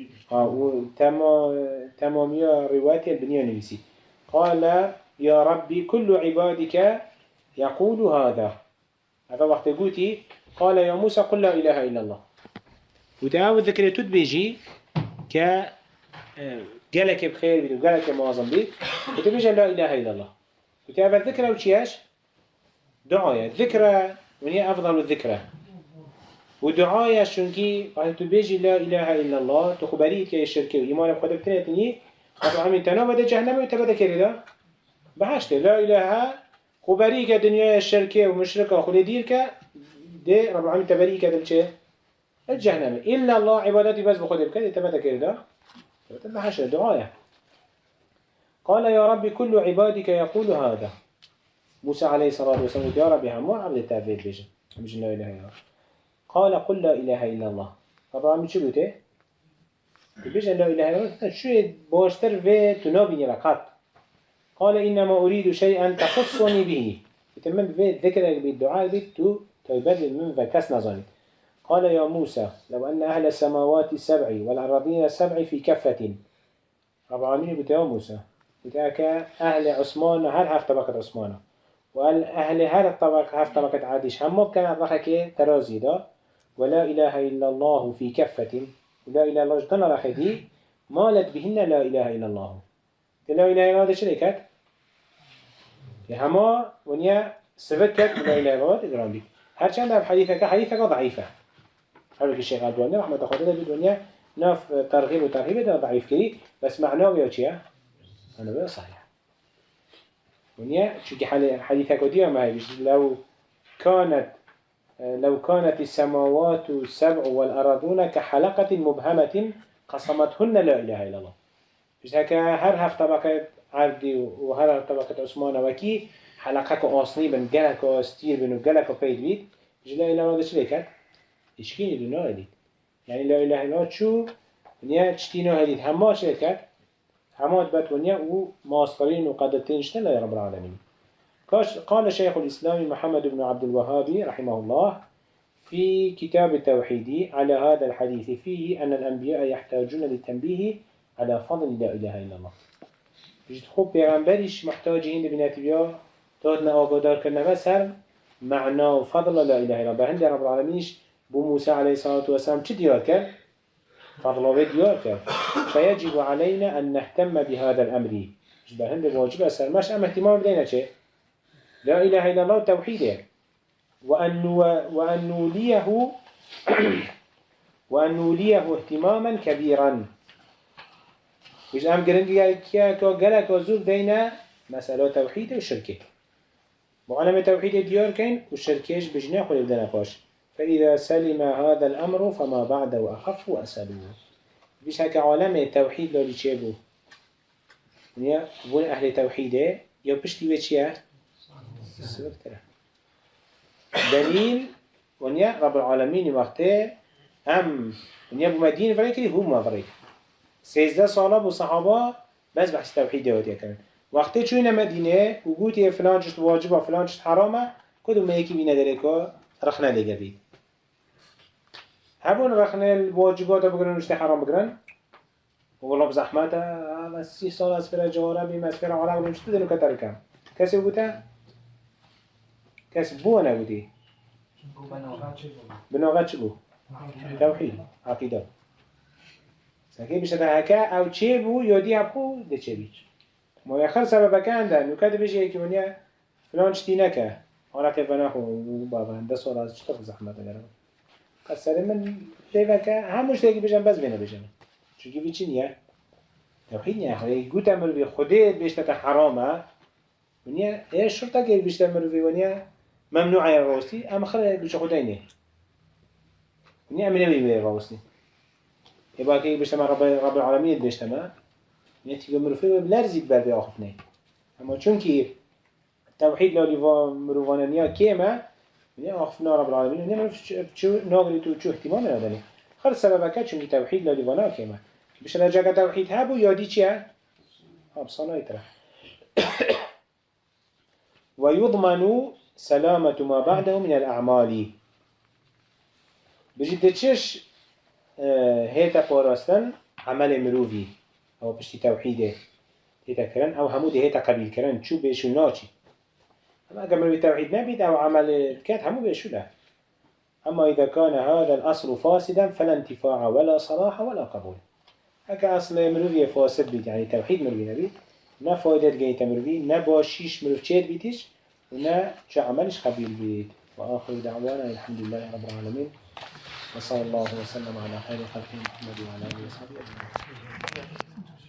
تمامية رواية البنية نفسي قال يا ربي كل عبادك يقول هذا وقت قلتي قال يا موسى قل لا إله إلا الله وتعاود ذكرتوت بيجي قالك بخير بيت وقالك معظم بيت وتبيجي لا إله إلا الله وتعاود ذكرة وشياش دعاية ذكرى وهي أفضل الذكرى ودعاية شنكي قال تبيجي لا إله إلا الله تخبريت كي الشركة وإيمان بخدك تنتني خطر عمين تنابد جهنم وتبدا كريدا بحشت لا إله خبريك دنيا الشركة ومشركة خلي ديرك ده رب العالمين تبريك دلشة الجهنم إلا الله عبادتي بس بخدك كده تبدا كريدا بحشت دعاية قال يا رب كل عبادك يقول هذا موسى عليه الصلاة والسلام يا ربي همو عبد تافيد بيجن مش لا إله إلا الله قال قل لا إله إلا الله طبعا مش بيته بيجن لا إله إلا الله شو باشتر في تنابي لقط قال إنما أريد شيئا تخصني به يتمم في ذكر بالدعاء بيت تبدل من فكس نظني قال يا موسى لو أن أهل السماوات السبع والأراضين السبع في كفة طبعا مين بتاع موسى بتاعك أهل عثمان هر هفت طبقة عثمان وأهل هر طبقة هفت طبقة عادش هم كان رخك ترازي دا ولا إله إلا الله في كفة ولا إله إلا الله جدنا رخدي مالت بهن لا إله إلا الله لا إله إلا الله ده شركات هما ونيا سفكت لا إله إلا الله إدرام بي هرچند هم حديثك ضعيفة هذا الشيخ الألباني رحمة الله بالدنيا ناف ترغيب وترهيب ده ضعيف كري بس معناه ويا شيء أنا بقى صحيح ونيا شو حديثك وديه ما هي لو كانت السماوات السبع والأراضون كحلقة مبهمة قسمتهن لا إله إلا الله بس هكا هر هفت طبقة عردي وهر هفت طبقة عثمان وكي حلقة أصلي بن جلك وستير بن جلك وبيد بيت لا إله إلا الله ده شليكات إشكيني دونه هديت يعني لا إله إلا الله شو ونيا تشتينه هديت هما شركات هما تبت ونيا وماصرين وقادتين اشتلا يا رب العالمين قال شيخ الإسلام محمد بن عبد الوهاب رحمه الله في كتاب التوحيد على هذا الحديث فيه أن الأنبياء يحتاجون للتنبيه على فضل لا إله إلا الله بجد خوب بيغنبريش محتاجين بناتبيا تودنا آقادار كرنا مثل معنى وفضل لا إله إلا الله بهند رب العالمين بو موسى عليه الصلاة والسلام چه ديار كر؟ فضل ديار كر فيجب علينا أن نهتم بهذا الأمر بهند واجب أسر ماش أم اهتمام بدينا چه؟ لا إله إلا الله توحيده وأن نوليه اهتماما كبيرا وش أم قرنجي كا وزور دينا مسألة توحيده وشركه معلم توحيد ديار كين والشركيش بجناح ولبدنا قاش فإذا سلم هذا الأمر فما بعده أخف وأسألوه بيش هكا عالم التوحيد لولي تشيبو ونيا بون أهل توحيده يو بشتي بيشيه دليل ونيا رب العالمين وقته ونيا بمدينة فريقه هو ما فريق 13 ساله بصحابة بس بحث توحيد دواتي كمان وقتی چوینه مدینه و گوتی فلان چشت واجبه و فلان چشت حرامه کدوم یکی بینه داره که رخنه دیگه بید همون رخنه الواجبات رو بگرن و چشت حرام بگرن و والله بزحمته اما 30 سال از فر جواره بیم از فر عراق بیم چطور دنو کتر کم کسی بوده؟ کسی بو نبودی؟ بناغت چه بو؟ توحید عقیده سنکه بیشتر هکه او چه بو یادی هبو ده چه بید ما يخل سبب كانده نكاد بيجي كي ونيا فلان شتي نكه أنا كيف أنا هو بابا عند صلاة شتر زحمة تجرب كسر من ليفك هم مش تيجي بيجن بس بينا بيجن شو كيف يشينيه توحيد نيا هاي قوت أمر في خديت بيشتى حرامه ونيا إيش شرطة كيف بيشتى أمر في ونيا ممنوع يا روسي أما خلي بيش خدينه ونيا من يبي روسي يبقى كي بيشتى رب العالمين بيشتى ما نتيجة مروفه بلرزید بر به آخفنه اما چون که توحید لالیوا مروفانانیا کیمه یعنی آخفنا رب العالمین یعنی مروف ناغلی تو چو احتمام نداره خل سبب که چون که توحید لالیوانا کیمه بشه رجاق توحید هبو یادی چیه؟ بصانای تره ويضمن سلامة ما بعده من الأعمال بجد تشش هيتا قراستن عمل مروفي أو بشتي توحيده هيتا كرن أو همود هيتا قبيل كرن شو بيشو ناچي أما أقام مروفي توحيد نبيد أو عمل كات همو بيشو له أما إذا كان هذا الأصل فاسدا فلا انتفاع ولا صلاح ولا قبول هكا أصل مروفي فاسد بيت يعني توحيد مروفي نبيد نا فايدة جيتا مروفي نا باشيش مروف چيد بيتش ونا چه عملش قبيل بيت وآخر دعوانا الحمد لله رب العالمين وصلى الله وسلم على خير خلقه محمد وعلى آله وصحبه أجمعين